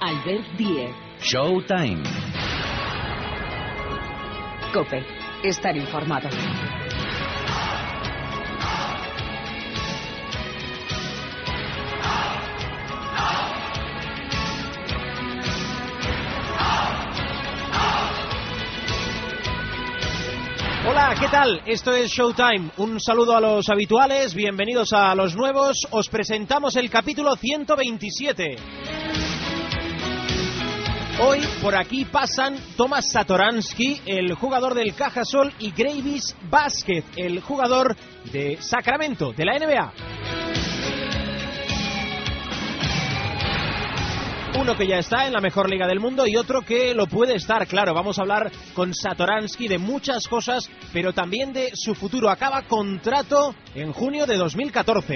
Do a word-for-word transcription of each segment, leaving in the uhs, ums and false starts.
Albert Diez. Showtime. COPE. Estar informado. Hola, ¿qué tal? Esto es Showtime. Un saludo a los habituales, bienvenidos a los nuevos. Os presentamos el capítulo ciento veintisiete. Hoy por aquí pasan Tomas Satoransky, el jugador del Cajasol, y Greivis Vázquez, el jugador de Sacramento, de la N B A. Uno que ya está en la mejor liga del mundo y otro que lo puede estar, claro. Vamos a hablar con Satoransky de muchas cosas, pero también de su futuro. Acaba contrato en junio de dos mil catorce.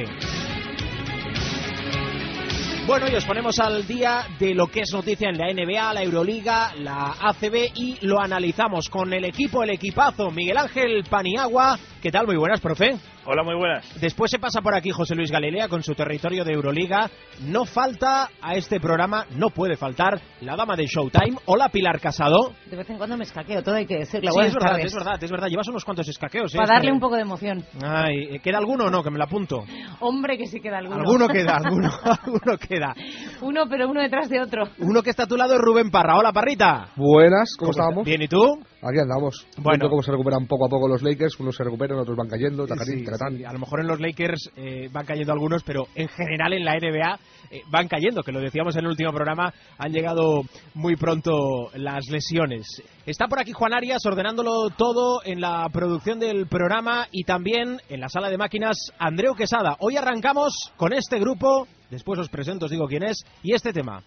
Bueno, y os ponemos al día de lo que es noticia en la N B A, la Euroliga, la A C B, y lo analizamos con el equipo, el equipazo. Miguel Ángel Paniagua. ¿Qué tal? Muy buenas, profe. Hola, muy buenas. Después se pasa por aquí José Luis Galilea con su territorio de Euroliga. No falta a este programa, no puede faltar, la dama de Showtime. Hola, Pilar Casado. De vez en cuando me escaqueo, todo hay que decirlo. Sí, es verdad, es verdad, es verdad. Llevas unos cuantos escaqueos. ¿eh? Para darle un poco de emoción. Ay, ¿queda alguno o no? Que me lo apunto. Hombre, que sí queda alguno. Alguno queda, alguno, alguno queda. Uno, pero uno detrás de otro. Uno que está a tu lado es Rubén Parra. Hola, Parrita. Buenas, ¿cómo, ¿Cómo estábamos? Bien, ¿y tú? Aquí andamos. Bueno. Viendo cómo se recuperan poco a poco los Lakers. Unos se recuperan, otros van cayendo. Tacarín, sí, tacatán. Sí. A lo mejor en los Lakers eh, van cayendo algunos, pero en general en la N B A eh, van cayendo, que lo decíamos en el último programa, han llegado muy pronto las lesiones. Está por aquí Juan Arias ordenándolo todo en la producción del programa y también en la sala de máquinas Andreu Quesada. Hoy arrancamos con este grupo, después os presento, os digo quién es, y este tema.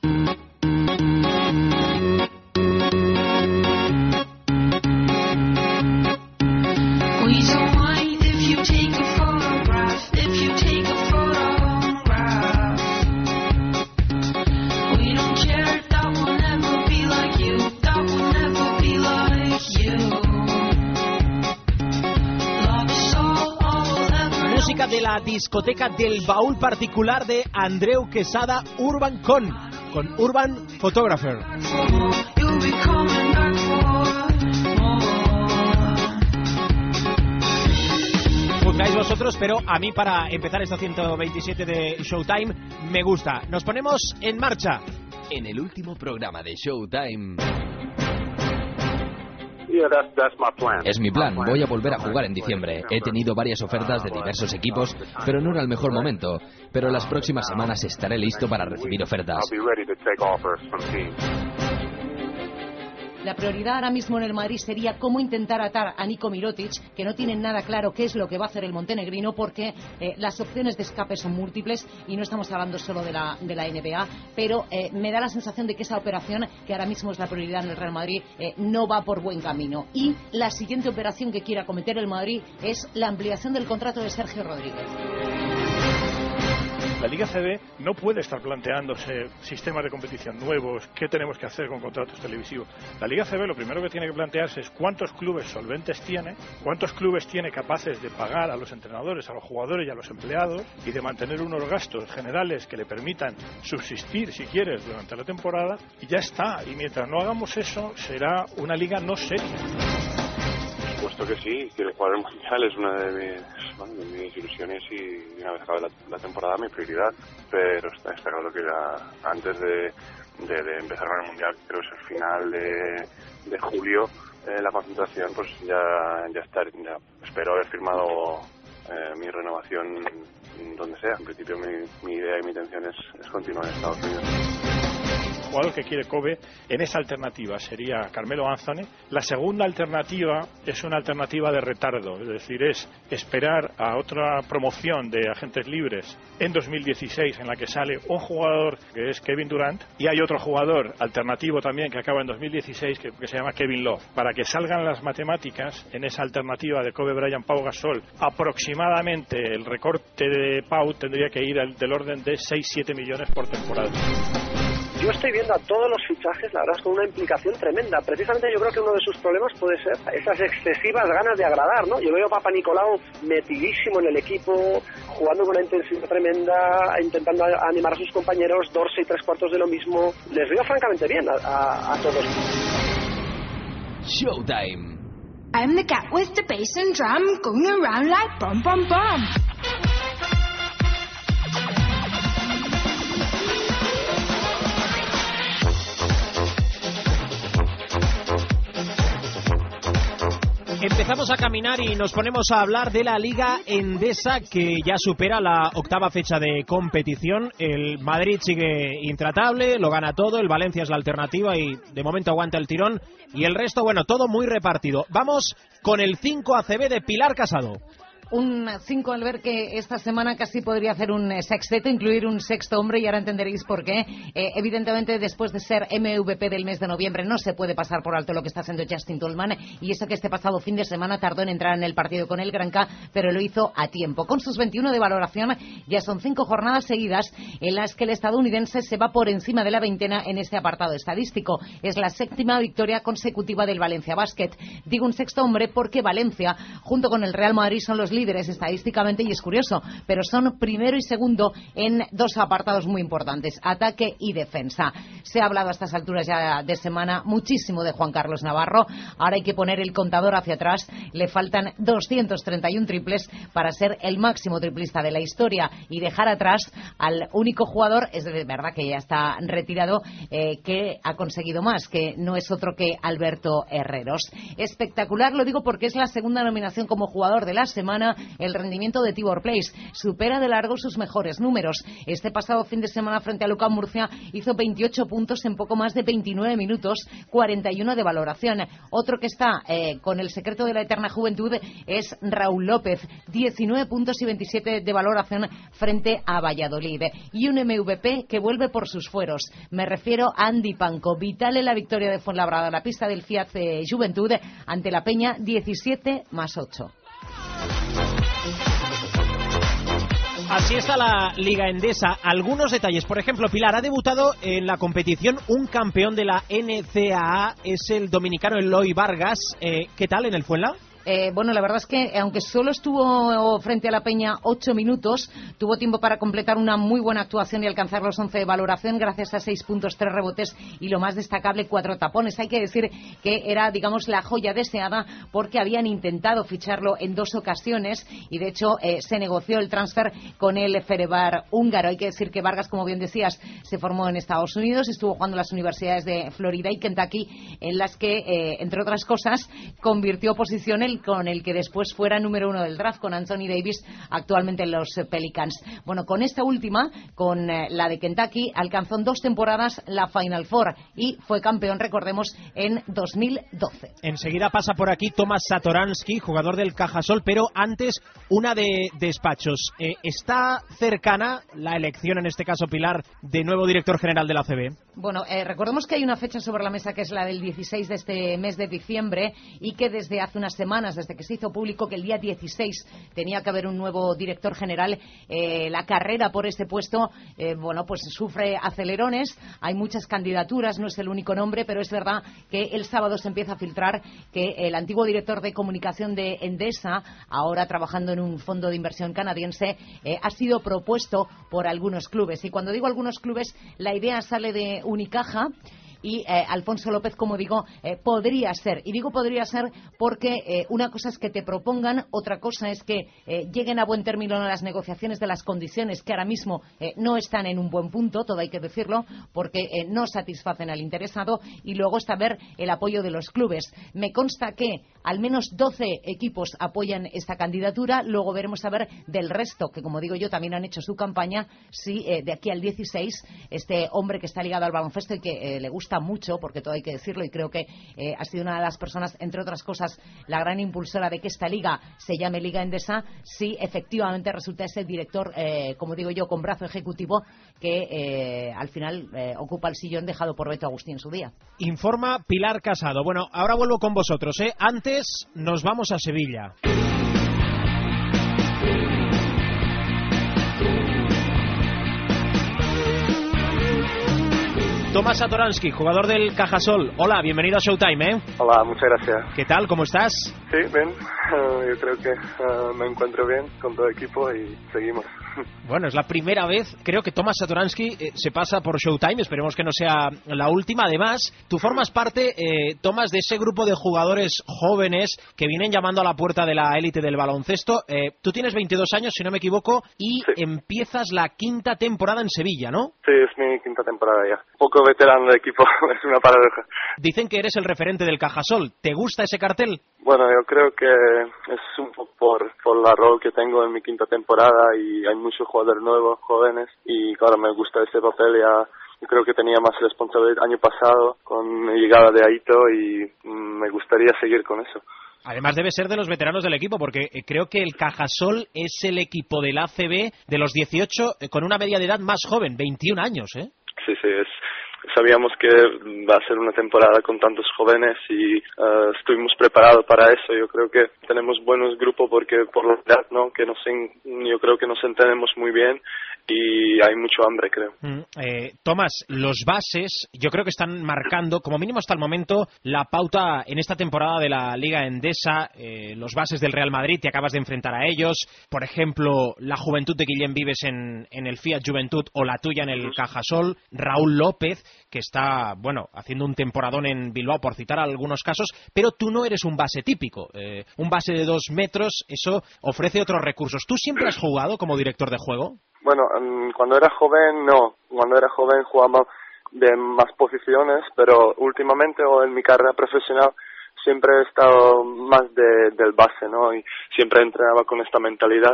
Música de la discoteca del baúl particular de Andreu Quesada, Urban Con, con Urban Photographer. Juzgáis vosotros, pero a mí para empezar esta ciento veintisiete de Showtime me gusta. Nos ponemos en marcha. En el último programa de Showtime. Es mi plan, voy a volver a jugar en diciembre. He tenido varias ofertas de diversos equipos, pero no era el mejor momento. Pero las próximas semanas estaré listo para recibir ofertas. La prioridad ahora mismo en el Madrid sería cómo intentar atar a Niko Mirotic, que no tienen nada claro qué es lo que va a hacer el montenegrino, porque eh, las opciones de escape son múltiples y no estamos hablando solo de la, de la N B A, pero eh, me da la sensación de que esa operación, que ahora mismo es la prioridad en el Real Madrid, eh, no va por buen camino. Y la siguiente operación que quiera cometer el Madrid es la ampliación del contrato de Sergio Rodríguez. La Liga C B no puede estar planteándose sistemas de competición nuevos, qué tenemos que hacer con contratos televisivos. La Liga C B lo primero que tiene que plantearse es cuántos clubes solventes tiene, cuántos clubes tiene capaces de pagar a los entrenadores, a los jugadores y a los empleados y de mantener unos gastos generales que le permitan subsistir, si quieres, durante la temporada, y ya está. Y mientras no hagamos eso, será una liga no seria. Supuesto que sí, quiero jugar el Mundial, es una de mis, bueno, de mis ilusiones y una vez acabe la, la temporada mi prioridad, pero está, está claro que ya antes de, de, de empezar con el Mundial, creo que es el final de, de julio, eh, la concentración, pues ya, ya estar, ya espero haber firmado eh, mi renovación donde sea. En principio mi, mi idea y mi intención es, es continuar en Estados Unidos. El jugador que quiere Kobe en esa alternativa sería Carmelo Anthony. La segunda alternativa es una alternativa de retardo, es decir, es esperar a otra promoción de agentes libres en dos mil dieciséis en la que sale un jugador que es Kevin Durant y hay otro jugador alternativo también que acaba en dos mil dieciséis que, que se llama Kevin Love. Para que salgan las matemáticas en esa alternativa de Kobe Bryant, Pau Gasol, aproximadamente el recorte de Pau tendría que ir al, del orden de seis siete millones por temporada. yo estoy viendo a todos los fichajes, la verdad, con una implicación tremenda. Precisamente yo creo que uno de sus problemas puede ser esas excesivas ganas de agradar, ¿no? Yo veo a Papanikolaou metidísimo en el equipo, jugando con una intensidad tremenda, intentando animar a sus compañeros, Dorsey tres cuartos de lo mismo. Les veo francamente bien a, a, a todos. Showtime. I'm the cat with the bass and drum, going around like bum bum bum. Empezamos a caminar y nos ponemos a hablar de la Liga Endesa, que ya supera la octava fecha de competición. El Madrid sigue intratable, lo gana todo, el Valencia es la alternativa y de momento aguanta el tirón. Y el resto, bueno, todo muy repartido. Vamos con el cinco A C B de Pilar Casado. Un cinco al ver que esta semana casi podría hacer un sexteto, incluir un sexto hombre, y ahora entenderéis por qué. Eh, evidentemente, después de ser M V P del mes de noviembre, no se puede pasar por alto lo que está haciendo Justin Tolman, y eso que este pasado fin de semana tardó en entrar en el partido con el Granca, pero lo hizo a tiempo. Con sus veintiuno de valoración, ya son cinco jornadas seguidas en las que el estadounidense se va por encima de la veintena en este apartado estadístico. Es la séptima victoria consecutiva del Valencia Basket. Digo un sexto hombre porque Valencia, junto con el Real Madrid, son los líderes estadísticamente, y es curioso, pero son primero y segundo en dos apartados muy importantes, ataque y defensa. Se ha hablado a estas alturas ya de semana muchísimo de Juan Carlos Navarro. Ahora hay que poner el contador hacia atrás. Le faltan doscientos treinta y uno triples para ser el máximo triplista de la historia y dejar atrás al único jugador, es de verdad que ya está retirado, eh, que ha conseguido más, que no es otro que Alberto Herreros. Espectacular, lo digo porque es la segunda nominación como jugador de la semana. El rendimiento de Tibor Place supera de largo sus mejores números. Este pasado fin de semana frente a Lucán Murcia hizo veintiocho puntos en poco más de veintinueve minutos, cuarenta y uno de valoración. Otro que está eh, con el secreto de la eterna juventud es Raúl López, diecinueve puntos y veintisiete de valoración frente a Valladolid. Y un M V P que vuelve por sus fueros. Me refiero a Andy Panco, vital en la victoria de Fuenlabrada, la pista del Fiat eh, Juventud ante la Peña, diecisiete más ocho. Así está la Liga Endesa. Algunos detalles. Por ejemplo, Pilar, ha debutado en la competición un campeón de la N C A A. Es el dominicano Eloy Vargas. Eh, ¿Qué tal en el Fuenla? Eh, bueno, la verdad es que aunque solo estuvo frente a la Peña ocho minutos, tuvo tiempo para completar una muy buena actuación y alcanzar los once de valoración gracias a seis puntos, tres rebotes y lo más destacable, cuatro tapones. Hay que decir que era, digamos, la joya deseada porque habían intentado ficharlo en dos ocasiones y de hecho eh, se negoció el transfer con el Ferencváros húngaro. Hay que decir que Vargas, como bien decías, se formó en Estados Unidos, estuvo jugando en las universidades de Florida y Kentucky, en las que, eh, entre otras cosas, convirtió posición en con el que después fuera número uno del draft, con Anthony Davis, actualmente en los Pelicans. Bueno, con esta última, con eh, la de Kentucky, alcanzó en dos temporadas la Final Four y fue campeón, recordemos, en dos mil doce. Enseguida pasa por aquí Tomás Satoransky, jugador del Cajasol, pero antes una de despachos. Eh, ¿Está cercana la elección, en este caso Pilar, de nuevo director general de la A C B? Bueno, eh, recordemos que hay una fecha sobre la mesa que es la del dieciséis de este mes de diciembre y que desde hace unas semanas, desde que se hizo público que el día dieciséis tenía que haber un nuevo director general, eh, la carrera por este puesto, eh, bueno, pues sufre acelerones, hay muchas candidaturas, no es el único nombre, pero es verdad que el sábado se empieza a filtrar que el antiguo director de comunicación de Endesa, ahora trabajando en un fondo de inversión canadiense, eh, ha sido propuesto por algunos clubes. Y cuando digo algunos clubes, la idea sale de Unicaja. Y eh, Alfonso López, como digo, eh, podría ser. Y digo podría ser porque eh, una cosa es que te propongan, otra cosa es que eh, lleguen a buen término en las negociaciones de las condiciones que ahora mismo eh, no están en un buen punto, todo hay que decirlo, porque eh, no satisfacen al interesado, y luego está ver el apoyo de los clubes. Me consta que al menos doce equipos apoyan esta candidatura, luego veremos a ver del resto, que como digo yo también han hecho su campaña, si eh, de aquí al dieciséis este hombre que está ligado al baloncesto y que eh, le gusta mucho, porque todo hay que decirlo, y creo que eh, ha sido una de las personas, entre otras cosas, la gran impulsora de que esta liga se llame Liga Endesa, si efectivamente resulta ese director, eh, como digo yo, con brazo ejecutivo, que eh, al final eh, ocupa el sillón dejado por Beto Agustí en su día. Informa Pilar Casado. Bueno, ahora vuelvo con vosotros, ¿eh? Antes nos vamos a Sevilla. Tomás Satoransky, jugador del Cajasol. Hola, bienvenido a Showtime, ¿eh? Hola, muchas gracias. ¿Qué tal? ¿Cómo estás? Sí, bien. Uh, yo creo que uh, me encuentro bien con todo el equipo y seguimos. Bueno, es la primera vez, creo que Tomás Satoransky eh, se pasa por Showtime, esperemos que no sea la última. Además, tú formas parte, eh, Tomás, de ese grupo de jugadores jóvenes que vienen llamando a la puerta de la élite del baloncesto. Eh, tú tienes veintidós años, si no me equivoco, y sí. empiezas la quinta temporada en Sevilla, ¿no? Sí, es mi quinta temporada ya. Un poco veterano del equipo, es una paradoja. Dicen que eres el referente del Cajasol. ¿Te gusta ese cartel? Bueno, yo creo que es un poco por, por la rol que tengo en mi quinta temporada y hay muchos jugadores nuevos, jóvenes, y claro, me gusta ese papel. Ya, yo creo que tenía más responsabilidad el año pasado con mi llegada de Aito y mm, me gustaría seguir con eso. Además debe ser de los veteranos del equipo, porque creo que el Cajasol es el equipo del A C B de los dieciocho con una media de edad más joven, veintiún años, ¿eh? Sí, sí, es... Sabíamos que va a ser una temporada con tantos jóvenes y uh, estuvimos preparados para eso. Yo creo que tenemos buenos grupos porque por la edad, ¿no? Que nos en, yo creo que nos entendemos muy bien y hay mucho hambre, creo. Mm, eh, Tomás, los bases yo creo que están marcando, como mínimo hasta el momento, la pauta en esta temporada de la Liga Endesa. Eh, los bases del Real Madrid, te acabas de enfrentar a ellos. Por ejemplo, la juventud de Guillem Vives en, en el Fiat Juventud o la tuya en el Cajasol. Raúl López, que está, bueno, haciendo un temporadón en Bilbao, por citar algunos casos, pero tú no eres un base típico. Eh, un base de dos metros, eso ofrece otros recursos. ¿Tú siempre has jugado como director de juego? Bueno, um, cuando era joven, no. Cuando era joven jugaba de más posiciones, pero últimamente o en mi carrera profesional siempre he estado más de, del base, ¿no? Y siempre entrenaba con esta mentalidad.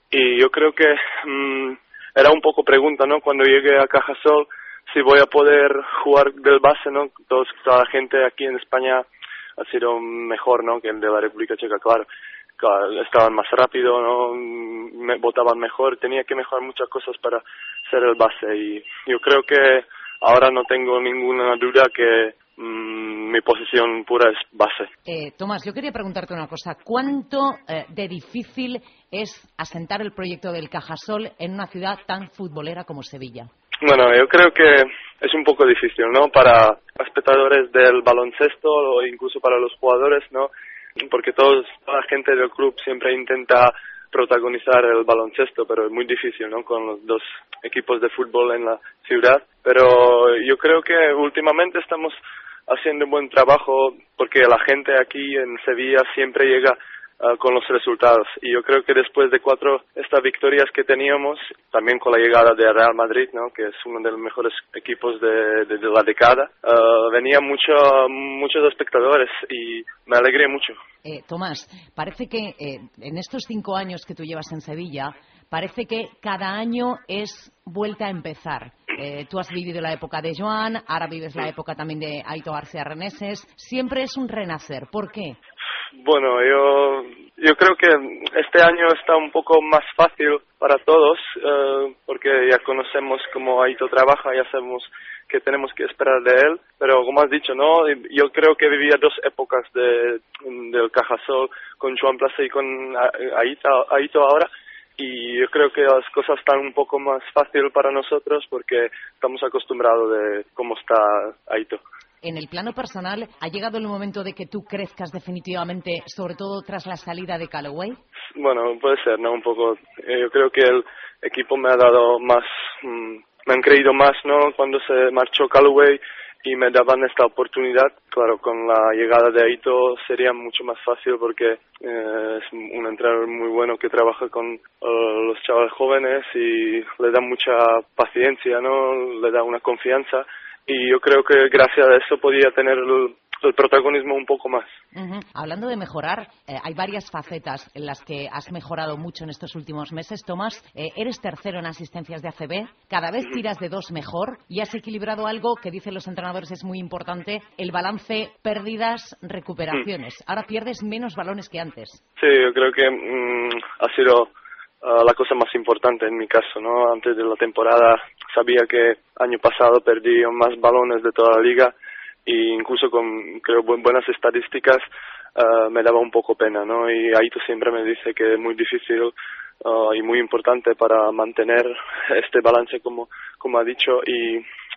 Y yo creo que um, era un poco pregunta, ¿no? Cuando llegué a Cajasol, si voy a poder jugar del base, ¿no? Todos, toda la gente aquí en España ha sido mejor, ¿no? Que el de la República Checa, claro. claro estaban más rápido, ¿no? Me botaban mejor, tenía que mejorar muchas cosas para ser el base y yo creo que ahora no tengo ninguna duda que mmm, mi posición pura es base. Eh, Tomás, yo quería preguntarte una cosa. ¿Cuánto eh, de difícil es asentar el proyecto del Cajasol en una ciudad tan futbolera como Sevilla? Bueno, yo creo que es un poco difícil, ¿no? Para espectadores del baloncesto o incluso para los jugadores, ¿no? Porque todos, toda la gente del club siempre intenta protagonizar el baloncesto, pero es muy difícil, ¿no? Con los dos equipos de fútbol en la ciudad. Pero yo creo que últimamente estamos haciendo un buen trabajo porque la gente aquí en Sevilla siempre llega Uh, con los resultados y yo creo que después de cuatro estas victorias que teníamos, también con la llegada de Real Madrid, ¿no? Que es uno de los mejores equipos de, de, de la década, uh, venían mucho, muchos espectadores y me alegré mucho. Eh, Tomás, parece que eh, en estos cinco años que tú llevas en Sevilla, parece que cada año es vuelta a empezar. Eh, tú has vivido la época de Joan, ahora vives la época también de Aito García Reneses. Siempre es un renacer. ¿Por qué? Bueno, yo yo creo que este año está un poco más fácil para todos eh, porque ya conocemos cómo Aito trabaja, ya sabemos qué tenemos que esperar de él, pero como has dicho, no, yo creo que vivía dos épocas de del Cajasol con Joan Plaza y con Aito, Aito ahora. Y yo creo que las cosas están un poco más fácil para nosotros porque estamos acostumbrados de cómo está Aito. En el plano personal, ¿ha llegado el momento de que tú crezcas definitivamente, sobre todo tras la salida de Callaway? Bueno, puede ser, ¿no? Un poco. Yo creo que el equipo me ha dado más, mmm, me han creído más, ¿no? Cuando se marchó Callaway y me daban esta oportunidad. Claro, con la llegada de Aito sería mucho más fácil porque eh, es un entrenador muy bueno que trabaja con uh, los chavales jóvenes y le da mucha paciencia, ¿no? Le da una confianza. Y yo creo que gracias a eso podía tener el, el protagonismo un poco más. Uh-huh. Hablando de mejorar, eh, hay varias facetas en las que has mejorado mucho en estos últimos meses. Tomás, eh, eres tercero en asistencias de A C B, cada vez tiras de dos mejor y has equilibrado algo que dicen los entrenadores es muy importante, el balance pérdidas, recuperaciones. Ahora pierdes menos balones que antes. Sí, yo creo que mmm, ha sido Uh, la cosa más importante en mi caso, ¿no? Antes de la temporada sabía que año pasado perdí más balones de toda la liga e incluso con, creo, bu- buenas estadísticas uh, me daba un poco pena, ¿no? Y Aito siempre me dice que es muy difícil uh, y muy importante para mantener este balance como, como ha dicho y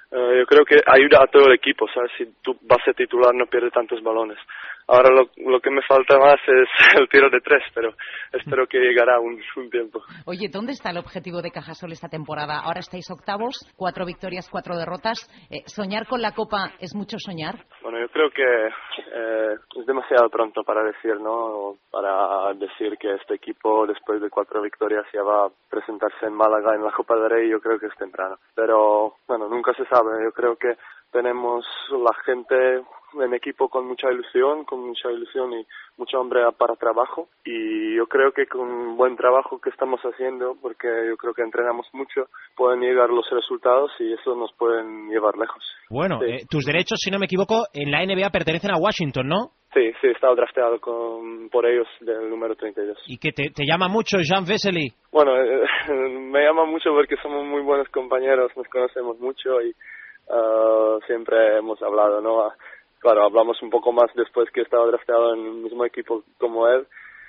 Uh, yo creo que ayuda a todo el equipo, ¿sabes? Si tu base titular no pierde tantos balones. Ahora lo, lo que me falta más es el tiro de tres, pero espero que llegará un, un tiempo. Oye, ¿dónde está el objetivo de Cajasol esta temporada? Ahora estáis octavos, cuatro victorias, cuatro derrotas. Eh, ¿Soñar con la Copa es mucho soñar? Bueno, yo creo que eh, es demasiado pronto para decir, ¿no? Para decir que este equipo, después de cuatro victorias, ya va a presentarse en Málaga en la Copa del Rey. Yo creo que es temprano. Pero, bueno, nunca se sabe. Yo creo que tenemos la gente en equipo con mucha ilusión, con mucha ilusión y mucho hambre para trabajo, y yo creo que con buen trabajo que estamos haciendo, porque yo creo que entrenamos mucho, pueden llegar los resultados y eso nos pueden llevar lejos. Bueno, sí. eh, tus derechos, si no me equivoco, en la N B A pertenecen a Washington, ¿no? Sí, sí, he estado drafteado con, por ellos del número treinta y dos. ¿Y que te, te llama mucho Jean Vesely? Bueno, eh, me llama mucho porque somos muy buenos compañeros, nos conocemos mucho y uh, siempre hemos hablado, ¿no? Claro, hablamos un poco más después que estaba drafteado en el mismo equipo como él,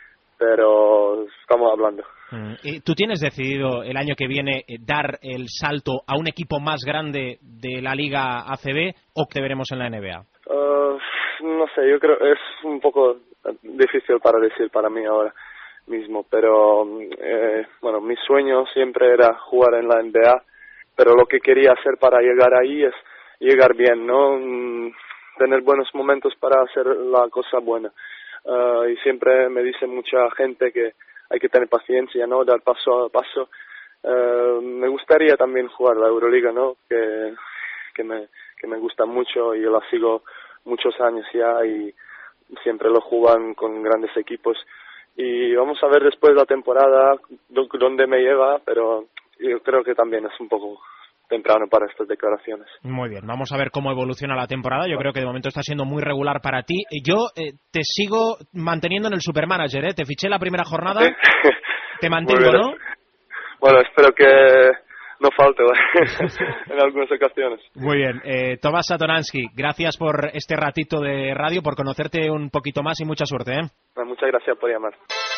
pero estamos hablando. Mm. ¿Y tú tienes decidido el año que viene dar el salto a un equipo más grande de la Liga A C B o te veremos en la N B A? Uh, no sé, yo creo es un poco difícil para decir para mí ahora mismo, pero eh, bueno, mi sueño siempre era jugar en la N B A, pero lo que quería hacer para llegar ahí es llegar bien, ¿no? Tener buenos momentos para hacer la cosa buena. Uh, y siempre me dice mucha gente que hay que tener paciencia, ¿no? Dar paso a paso. Uh, me gustaría también jugar la Euroliga, ¿no? Que, que, me, que me gusta mucho y yo la sigo muchos años ya y siempre lo juegan con grandes equipos. Y vamos a ver después de la temporada dónde me lleva, pero yo creo que también es un poco temprano para estas declaraciones. Muy bien, vamos a ver cómo evoluciona la temporada. Yo creo que de momento está siendo muy regular para ti. Yo eh, te sigo manteniendo en el Supermanager, ¿eh? Te fiché la primera jornada, ¿sí? Te mantengo, ¿no? Bueno, espero que no falte en algunas ocasiones. Muy bien, eh, Tomás Satoransky, gracias por este ratito de radio, por conocerte un poquito más y mucha suerte, ¿eh? Bueno, muchas gracias por llamar.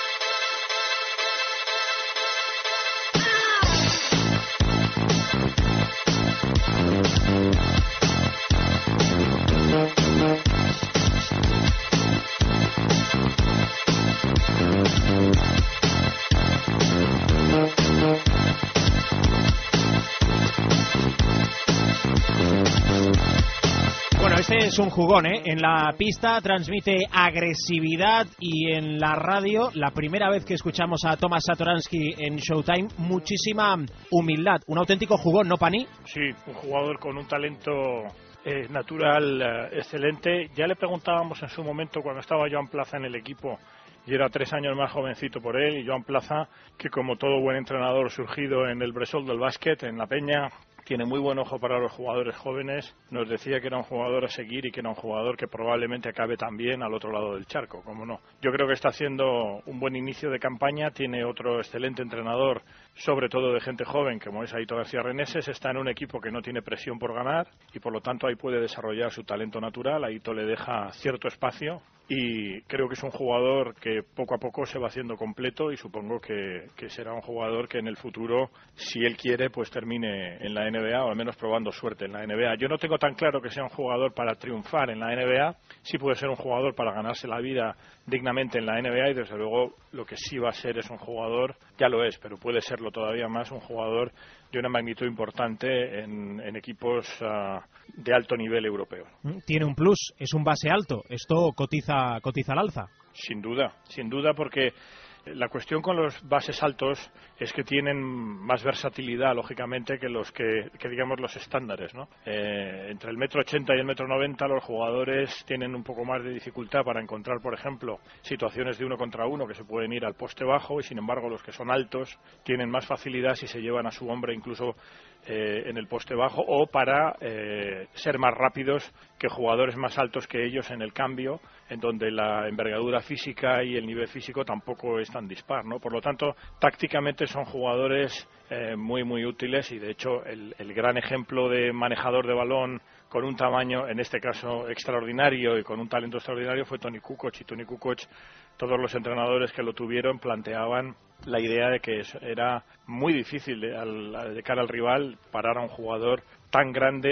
Este es un jugón, ¿eh? En la pista transmite agresividad y en la radio, la primera vez que escuchamos a Tomás Satoransky en Showtime, muchísima humildad. Un auténtico jugón, ¿no, Pani? Sí, un jugador con un talento eh, natural eh, excelente. Ya le preguntábamos en su momento cuando estaba Joan Plaza en el equipo, y era tres años más jovencito por él, y Joan Plaza, que como todo buen entrenador surgido en el Bressol del básquet, en La Peña, tiene muy buen ojo para los jugadores jóvenes, nos decía que era un jugador a seguir y que era un jugador que probablemente acabe también al otro lado del charco, como no. Yo creo que está haciendo un buen inicio de campaña, tiene otro excelente entrenador, sobre todo de gente joven, como es Aito García Reneses, está en un equipo que no tiene presión por ganar y por lo tanto ahí puede desarrollar su talento natural, Aito le deja cierto espacio y creo que es un jugador que poco a poco se va haciendo completo y supongo que, que será un jugador que en el futuro, si él quiere, pues termine en la N B A o al menos probando suerte en la N B A. Yo no tengo tan claro que sea un jugador para triunfar en la N B A, sí puede ser un jugador para ganarse la vida dignamente en la N B A y desde luego lo que sí va a ser es un jugador, ya lo es, pero puede serlo todavía más, un jugador de una magnitud importante en, en equipos uh, de alto nivel europeo. Tiene un plus, es un base alto, esto cotiza, cotiza al alza. Sin duda, sin duda porque la cuestión con los bases altos es que tienen más versatilidad, lógicamente, que los que, que digamos, los estándares, ¿no? Eh, entre el metro ochenta y el metro noventa los jugadores tienen un poco más de dificultad para encontrar, por ejemplo, situaciones de uno contra uno que se pueden ir al poste bajo y, sin embargo, los que son altos tienen más facilidad si se llevan a su hombre incluso eh, en el poste bajo o para eh, ser más rápidos que jugadores más altos que ellos en el cambio, en donde la envergadura física y el nivel físico tampoco es tan dispar, ¿no? Por lo tanto, tácticamente son jugadores eh, muy, muy útiles y, de hecho, el, el gran ejemplo de manejador de balón con un tamaño, en este caso, extraordinario y con un talento extraordinario fue Toni Kukoc. Y Toni Kukoc, todos los entrenadores que lo tuvieron planteaban la idea de que era muy difícil de, al, de cara al rival parar a un jugador tan grande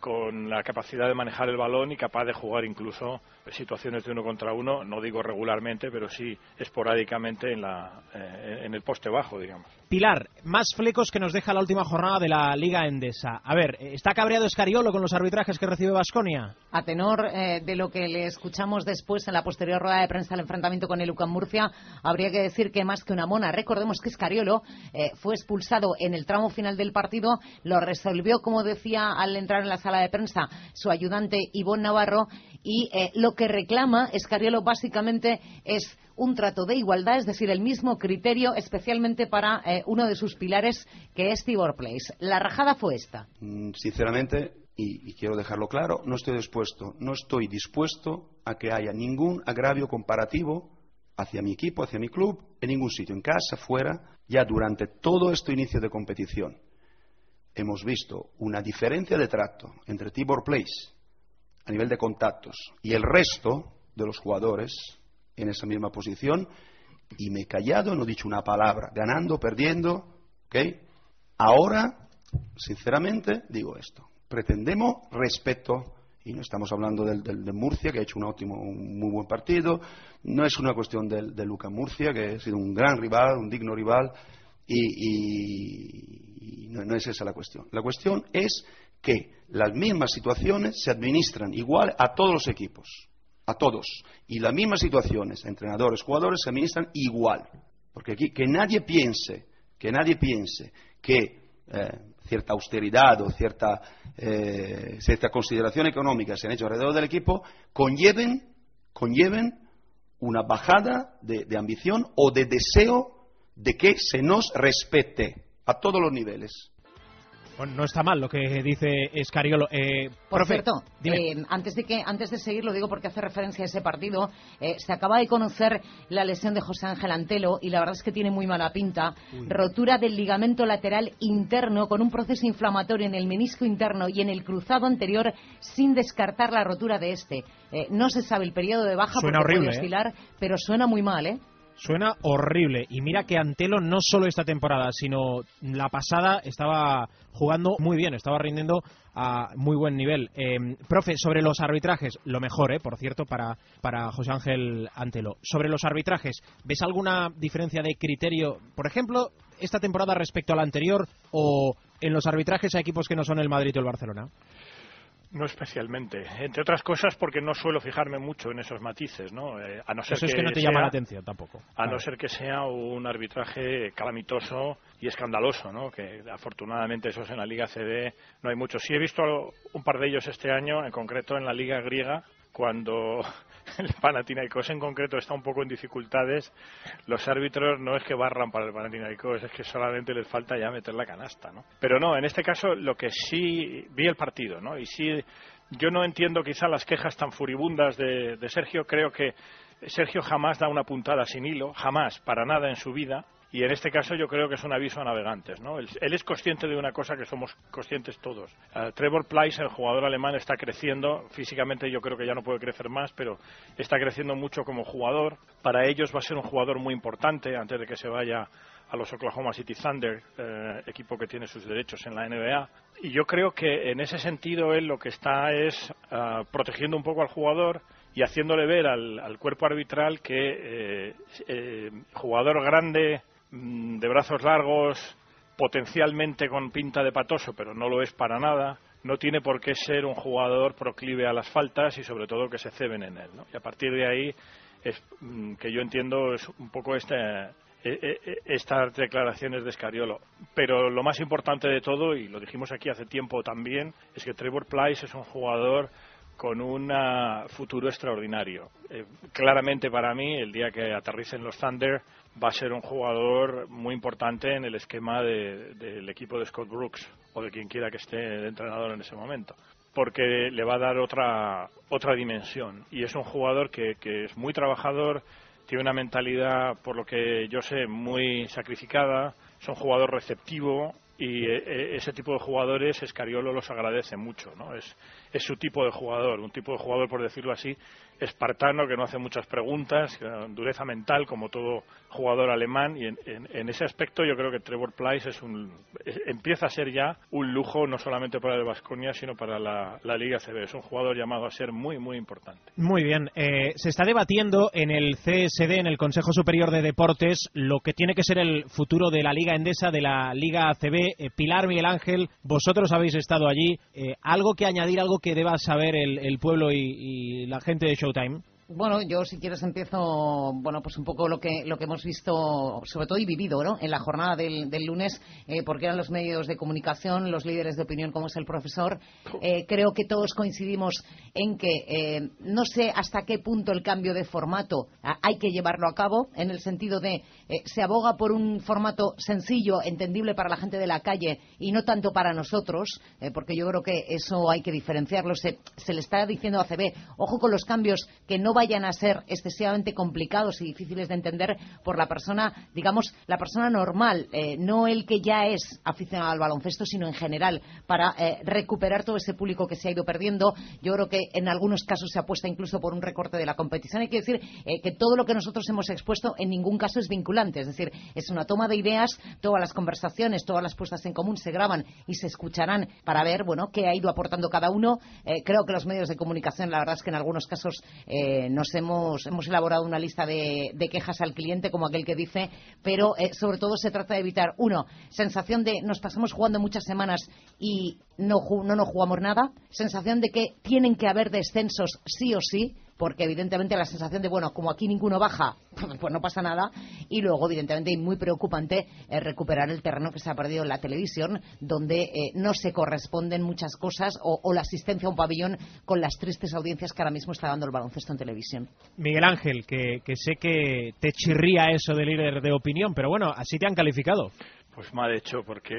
con la capacidad de manejar el balón y capaz de jugar incluso situaciones de uno contra uno, no digo regularmente, pero sí esporádicamente en, la, eh, en el poste bajo, digamos. Pilar, más flecos que nos deja la última jornada de la Liga Endesa. A ver, ¿está cabreado Escariolo con los arbitrajes que recibe Baskonia? A tenor eh, de lo que le escuchamos después en la posterior rueda de prensa del enfrentamiento con el UCAM Murcia, habría que decir que más que una mona. Recordemos que Escariolo eh, fue expulsado en el tramo final del partido, lo resolvió, como decía al entrar en la sala de prensa su ayudante Ivonne Navarro, y eh, lo que reclama Escariolo básicamente es un trato de igualdad, es decir, el mismo criterio, especialmente para eh, uno de sus pilares, que es Tibor Place. La rajada fue esta. Sinceramente, y, y quiero dejarlo claro, no estoy dispuesto, no estoy dispuesto a que haya ningún agravio comparativo hacia mi equipo, hacia mi club, en ningún sitio, en casa, fuera. Ya durante todo este inicio de competición hemos visto una diferencia de trato entre Tibor Place a nivel de contactos y el resto de los jugadores en esa misma posición, y me he callado, no he dicho una palabra, ganando, perdiendo, ¿ok? Ahora, sinceramente, digo esto. Pretendemos respeto, y no estamos hablando del, del, de Murcia, que ha hecho un óptimo, un muy buen partido, no es una cuestión del, del UCAM Murcia, que ha sido un gran rival, un digno rival, y, y, y no, no es esa la cuestión. La cuestión es que las mismas situaciones se administran igual a todos los equipos, a todos, y las mismas situaciones, entrenadores, jugadores, se administran igual, porque aquí que nadie piense, que nadie piense que eh, cierta austeridad o cierta eh, cierta consideración económica se han hecho alrededor del equipo conlleven conlleven una bajada de, de ambición o de deseo de que se nos respete a todos los niveles. Bueno, no está mal lo que dice Escariolo. Eh, Por profe, cierto, eh, antes de que antes de seguir, lo digo porque hace referencia a ese partido, eh, se acaba de conocer la lesión de José Ángel Antelo y la verdad es que tiene muy mala pinta. Uy. Rotura del ligamento lateral interno con un proceso inflamatorio en el menisco interno y en el cruzado anterior, sin descartar la rotura de este. Eh, no se sabe el periodo de baja, suena porque horrible, puede oscilar, ¿eh? Pero suena muy mal, ¿eh? Suena horrible. Y mira que Antelo no solo esta temporada, sino la pasada estaba jugando muy bien, estaba rindiendo a muy buen nivel. Eh, profe, sobre los arbitrajes, lo mejor, eh, por cierto, para, para José Ángel Antelo. Sobre los arbitrajes, ¿ves alguna diferencia de criterio, por ejemplo, esta temporada respecto a la anterior, o en los arbitrajes a equipos que no son el Madrid o el Barcelona? No especialmente, entre otras cosas porque no suelo fijarme mucho en esos matices, ¿no? Eh, a no ser Eso que es que no te sea, llama la atención tampoco. A claro. no ser que sea un arbitraje calamitoso y escandaloso, ¿no? Que afortunadamente esos en la Liga C D no hay muchos. Sí he visto un par de ellos este año, en concreto en la Liga griega, cuando el Panathinaikos en concreto está un poco en dificultades, los árbitros no es que barran para el Panathinaikos, es que solamente les falta ya meter la canasta, ¿no? Pero no, en este caso lo que sí vi el partido, ¿no? Y sí, yo no entiendo quizá las quejas tan furibundas de, de Sergio. Creo que Sergio jamás da una puntada sin hilo, jamás, para nada en su vida. Y en este caso yo creo que es un aviso a navegantes, ¿no? Él, él es consciente de una cosa que somos conscientes todos. Uh, Trevor Place, el jugador alemán, está creciendo. Físicamente yo creo que ya no puede crecer más, pero está creciendo mucho como jugador. Para ellos va a ser un jugador muy importante antes de que se vaya a los Oklahoma City Thunder, eh, equipo que tiene sus derechos en la N B A. Y yo creo que en ese sentido él lo que está es uh, protegiendo un poco al jugador y haciéndole ver al, al cuerpo arbitral que eh, eh, jugador grande, de brazos largos, potencialmente con pinta de patoso, pero no lo es para nada, no tiene por qué ser un jugador proclive a las faltas y sobre todo que se ceben en él, ¿no? Y a partir de ahí es que yo entiendo es un poco este, estas declaraciones de Escariolo. Pero lo más importante de todo, y lo dijimos aquí hace tiempo también, es que Trevor Place es un jugador con un futuro extraordinario. Eh, claramente para mí, el día que aterricen los Thunder, va a ser un jugador muy importante en el esquema de, del equipo de Scott Brooks, o de quien quiera que esté de entrenador en ese momento, porque le va a dar otra, otra dimensión. Y es un jugador que, que es muy trabajador, tiene una mentalidad, por lo que yo sé, muy sacrificada, es un jugador receptivo, y eh, ese tipo de jugadores Scariolo los agradece mucho, ¿no? Es, es su tipo de jugador, un tipo de jugador, por decirlo así, espartano, que no hace muchas preguntas, dureza mental como todo jugador alemán, y en, en, en ese aspecto yo creo que Trevor Plyce es un, es, empieza a ser ya un lujo no solamente para el Baskonia sino para la, la Liga A C B. Es un jugador llamado a ser muy muy importante. Muy bien, eh, se está debatiendo en el C S D, en el Consejo Superior de Deportes, lo que tiene que ser el futuro de la Liga Endesa, de la Liga A C B. eh, Pilar, Miguel Ángel, vosotros habéis estado allí, eh, algo que añadir, algo que deba saber el, el pueblo y, y la gente de Showtime. Bueno, yo si quieres empiezo, bueno, pues un poco lo que lo que hemos visto, sobre todo y vivido, ¿no? En la jornada del, del lunes, eh, porque eran los medios de comunicación, los líderes de opinión, como es el profesor. Eh, creo que todos coincidimos en que eh, no sé hasta qué punto el cambio de formato a, hay que llevarlo a cabo, en el sentido de eh, se aboga por un formato sencillo, entendible para la gente de la calle y no tanto para nosotros, eh, porque yo creo que eso hay que diferenciarlo. Se, se le está diciendo a A C B, ojo con los cambios que no vayan a ser excesivamente complicados y difíciles de entender por la persona, digamos, la persona normal, eh, no el que ya es aficionado al baloncesto, sino en general, para eh, recuperar todo ese público que se ha ido perdiendo. Yo creo que en algunos casos se apuesta incluso por un recorte de la competición. Hay que decir eh, que todo lo que nosotros hemos expuesto en ningún caso es vinculante, es decir, es una toma de ideas, todas las conversaciones, todas las puestas en común se graban y se escucharán para ver, bueno, qué ha ido aportando cada uno. Eh, creo que los medios de comunicación, la verdad es que en algunos casos eh, nos hemos, hemos elaborado una lista de, de quejas al cliente, como aquel que dice, pero eh, sobre todo se trata de evitar, uno, sensación de nos pasamos jugando muchas semanas y no, no nos jugamos nada, sensación de que tienen que haber descensos sí o sí, porque evidentemente la sensación de, bueno, como aquí ninguno baja, pues no pasa nada, y luego evidentemente y muy preocupante eh, recuperar el terreno que se ha perdido en la televisión, donde eh, no se corresponden muchas cosas, o, o la asistencia a un pabellón con las tristes audiencias que ahora mismo está dando el baloncesto en televisión. Miguel Ángel, que, que sé que te chirría eso de líder de opinión, pero bueno, así te han calificado. Pues mal hecho, porque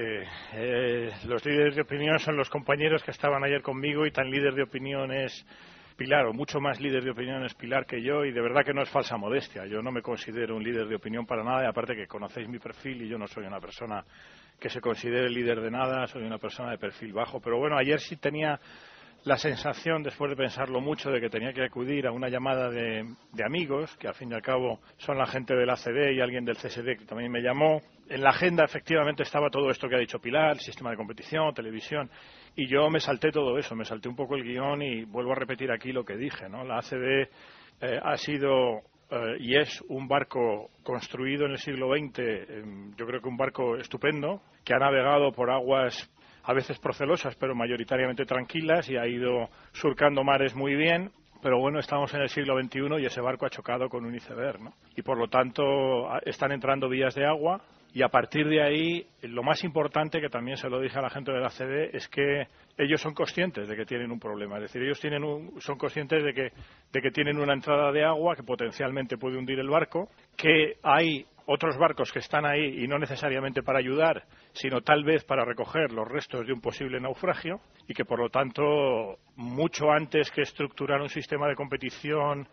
eh, los líderes de opinión son los compañeros que estaban ayer conmigo, y tan líder de opinión es Pilar, o mucho más líder de opinión es Pilar que yo, y de verdad que no es falsa modestia. Yo no me considero un líder de opinión para nada, y aparte que conocéis mi perfil y yo no soy una persona que se considere líder de nada, soy una persona de perfil bajo. Pero bueno, ayer sí tenía la sensación, después de pensarlo mucho, de que tenía que acudir a una llamada de, de amigos, que al fin y al cabo son la gente de la A C B y alguien del C S D que también me llamó. En la agenda efectivamente estaba todo esto que ha dicho Pilar, sistema de competición, televisión, y yo me salté todo eso, me salté un poco el guión y vuelvo a repetir aquí lo que dije, ¿no? La A C B eh, ha sido eh, y es un barco construido en el siglo veinte, eh, yo creo que un barco estupendo, que ha navegado por aguas a veces procelosas, pero mayoritariamente tranquilas, y ha ido surcando mares muy bien. Pero bueno, estamos en el siglo veintiuno y ese barco ha chocado con un iceberg, ¿no? Y por lo tanto están entrando vías de agua, y a partir de ahí lo más importante, que también se lo dije a la gente de la A C B, es que ellos son conscientes de que tienen un problema. Es decir, ellos tienen un, son conscientes de que, de que tienen una entrada de agua que potencialmente puede hundir el barco, que hay otros barcos que están ahí y no necesariamente para ayudar, sino tal vez para recoger los restos de un posible naufragio, y que por lo tanto, mucho antes que estructurar un sistema de competición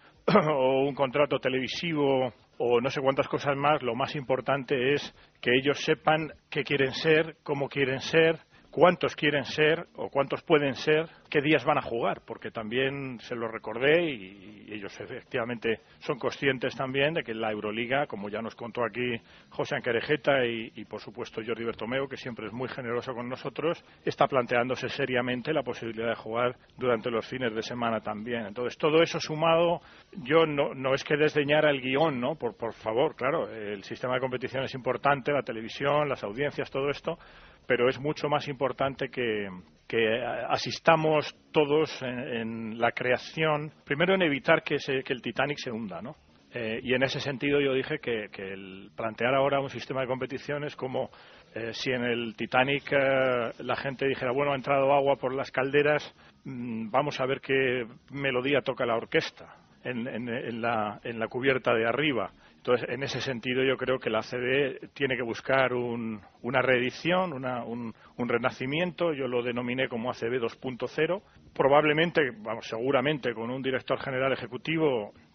o un contrato televisivo o no sé cuántas cosas más, lo más importante es que ellos sepan qué quieren ser, cómo quieren ser, cuántos quieren ser o cuántos pueden ser, qué días van a jugar, porque también se lo recordé y ellos efectivamente son conscientes también de que la Euroliga, como ya nos contó aquí José Anquerejeta y, y por supuesto Jordi Bertomeu, que siempre es muy generoso con nosotros, está planteándose seriamente la posibilidad de jugar durante los fines de semana también. Entonces, todo eso sumado, yo no, no es que desdeñara el guión, ¿no? Por, por favor, claro, el sistema de competición es importante, la televisión, las audiencias, todo esto, pero es mucho más importante que, que asistamos todos en, en la creación, primero en evitar que, se, que el Titanic se hunda, ¿no? Eh, y en ese sentido yo dije que, que el plantear ahora un sistema de competición es como eh, si en el Titanic eh, la gente dijera, bueno, ha entrado agua por las calderas, mmm, vamos a ver qué melodía toca la orquesta en, en, en, la, en la cubierta de arriba. Entonces, en ese sentido, yo creo que la A C B tiene que buscar un, una reedición, una, un, un renacimiento. Yo lo denominé como A C B dos punto cero. Probablemente, vamos, seguramente, con un director general ejecutivo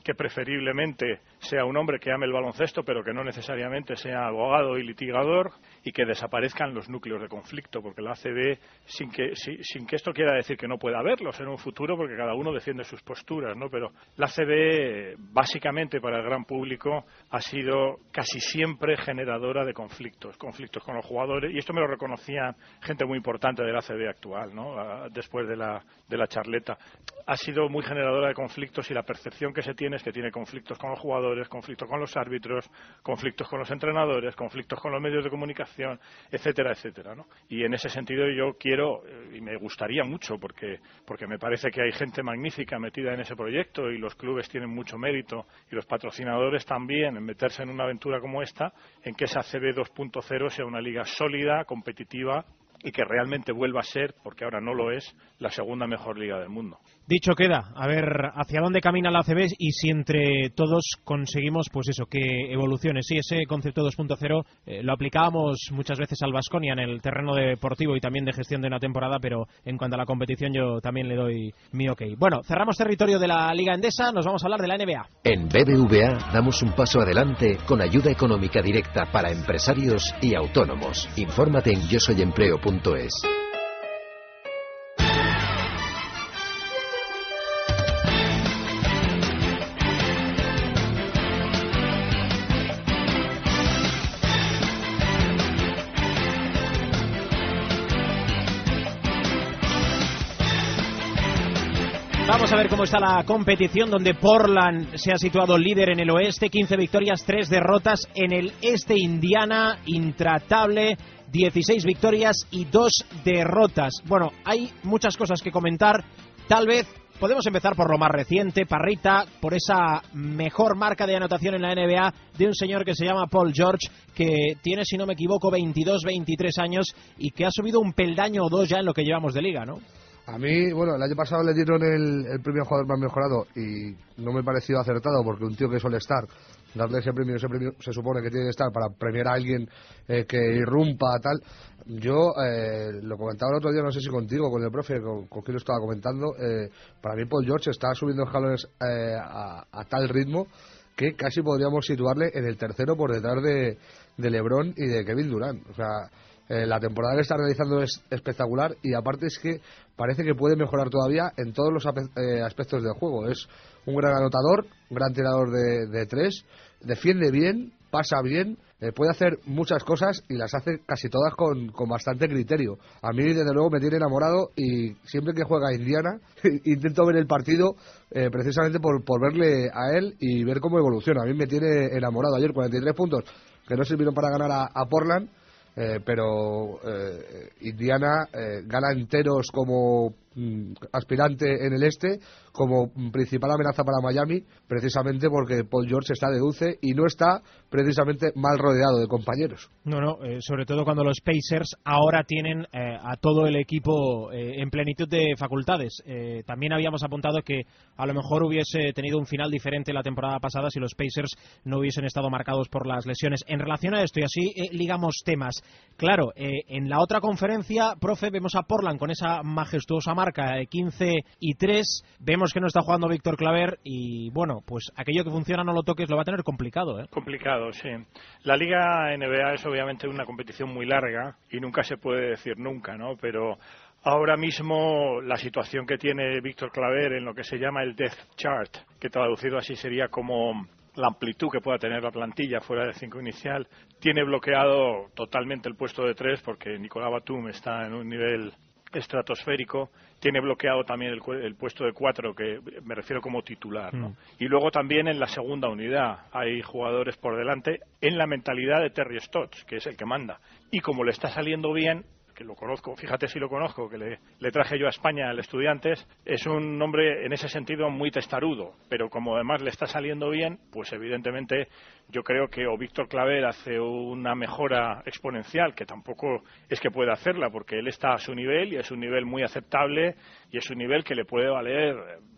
que preferiblemente sea un hombre que ame el baloncesto, pero que no necesariamente sea abogado y litigador, y que desaparezcan los núcleos de conflicto, porque la A C B, sin que, sin, sin que esto quiera decir que no pueda haberlos en un futuro, porque cada uno defiende sus posturas, ¿no? Pero la A C B, básicamente para el gran público, ha sido casi siempre generadora de conflictos, conflictos con los jugadores, y esto me lo reconocía gente muy importante de la A C B actual, ¿no? Después de la, de la charleta. Ha sido muy generadora de conflictos, y la percepción que se tiene es que tiene conflictos con los jugadores, conflictos con los árbitros, conflictos con los entrenadores, conflictos con los medios de comunicación, etcétera, etcétera, ¿no? Y en ese sentido yo quiero, y me gustaría mucho, porque, porque me parece que hay gente magnífica metida en ese proyecto, y los clubes tienen mucho mérito, y los patrocinadores también, en meterse en una aventura como esta, en que esa A C B dos punto cero sea una liga sólida, competitiva, y que realmente vuelva a ser, porque ahora no lo es, la segunda mejor liga del mundo. Dicho queda, a ver hacia dónde camina la A C B y si entre todos conseguimos, pues eso, que evolucione. Sí, ese concepto dos punto cero eh, lo aplicábamos muchas veces al Baskonia en el terreno deportivo y también de gestión de una temporada, pero en cuanto a la competición yo también le doy mi ok. Bueno, cerramos territorio de la Liga Endesa, nos vamos a hablar de la N B A. En B B V A damos un paso adelante con ayuda económica directa para empresarios y autónomos. Infórmate en yo soy empleo punto es. Vamos a ver cómo está la competición, donde Portland se ha situado líder en el oeste, quince victorias, tres derrotas. En el este, Indiana, intratable, dieciséis victorias y dos derrotas. Bueno, hay muchas cosas que comentar. Tal vez podemos empezar por lo más reciente, Parrita, por esa mejor marca de anotación en la N B A de un señor que se llama Paul George, que tiene, si no me equivoco, veintidós, veintitrés años y que ha subido un peldaño o dos ya en lo que llevamos de liga, ¿no? A mí, bueno, el año pasado le dieron el, el premio jugador más mejorado y no me pareció acertado, porque un tío que suele estar, darle ese premio, ese premio se supone que tiene que estar para premiar a alguien eh, que irrumpa, tal. Yo eh, lo comentaba el otro día, no sé si contigo, con el profe, con, con quien lo estaba comentando, eh, para mí Paul George está subiendo escalones eh, a, a tal ritmo que casi podríamos situarle en el tercero por detrás de, de LeBron y de Kevin Durant. O sea, Eh, la temporada que está realizando es espectacular, y aparte es que parece que puede mejorar todavía en todos los eh, aspectos del juego. Es un gran anotador, un gran tirador de, de tres, defiende bien, pasa bien, eh, puede hacer muchas cosas y las hace casi todas con, con bastante criterio. A mí desde luego me tiene enamorado, y siempre que juega Indiana intento ver el partido eh, precisamente por, por verle a él y ver cómo evoluciona. A mí me tiene enamorado. Ayer cuarenta y tres puntos que no sirvieron para ganar a, a Portland, Eh, pero eh, Indiana eh, gana enteros como mm, aspirante en el este, como mm, principal amenaza para Miami, precisamente porque Paul George está de dulce y no está precisamente mal rodeado de compañeros. No, no, eh, sobre todo cuando los Pacers ahora tienen eh, a todo el equipo eh, en plenitud de facultades. Eh, también habíamos apuntado que a lo mejor hubiese tenido un final diferente la temporada pasada si los Pacers no hubiesen estado marcados por las lesiones. En relación a esto, y así eh, ligamos temas, claro, eh, en la otra conferencia, profe, vemos a Portland con esa majestuosa marca de quince y tres, vemos que no está jugando Víctor Claver y, bueno, pues aquello que funciona no lo toques, lo va a tener complicado, ¿eh? Complicado, sí. La Liga N B A es obviamente una competición muy larga y nunca se puede decir nunca, ¿no? Pero ahora mismo la situación que tiene Víctor Claver en lo que se llama el Depth Chart, que traducido así sería como la amplitud que pueda tener la plantilla fuera del cinco inicial, tiene bloqueado totalmente el puesto de tres, porque Nicolás Batum está en un nivel estratosférico, tiene bloqueado también el, el puesto de cuatro, que me refiero como titular, ¿no? Mm. Y luego también en la segunda unidad hay jugadores por delante en la mentalidad de Terry Stotts, que es el que manda, y como le está saliendo bien, que lo conozco, fíjate si lo conozco, que le, le traje yo a España al Estudiantes, es un hombre en ese sentido muy testarudo, pero como además le está saliendo bien, pues evidentemente yo creo que o Víctor Claver hace una mejora exponencial, que tampoco es que pueda hacerla, porque él está a su nivel y es un nivel muy aceptable y es un nivel que le puede valer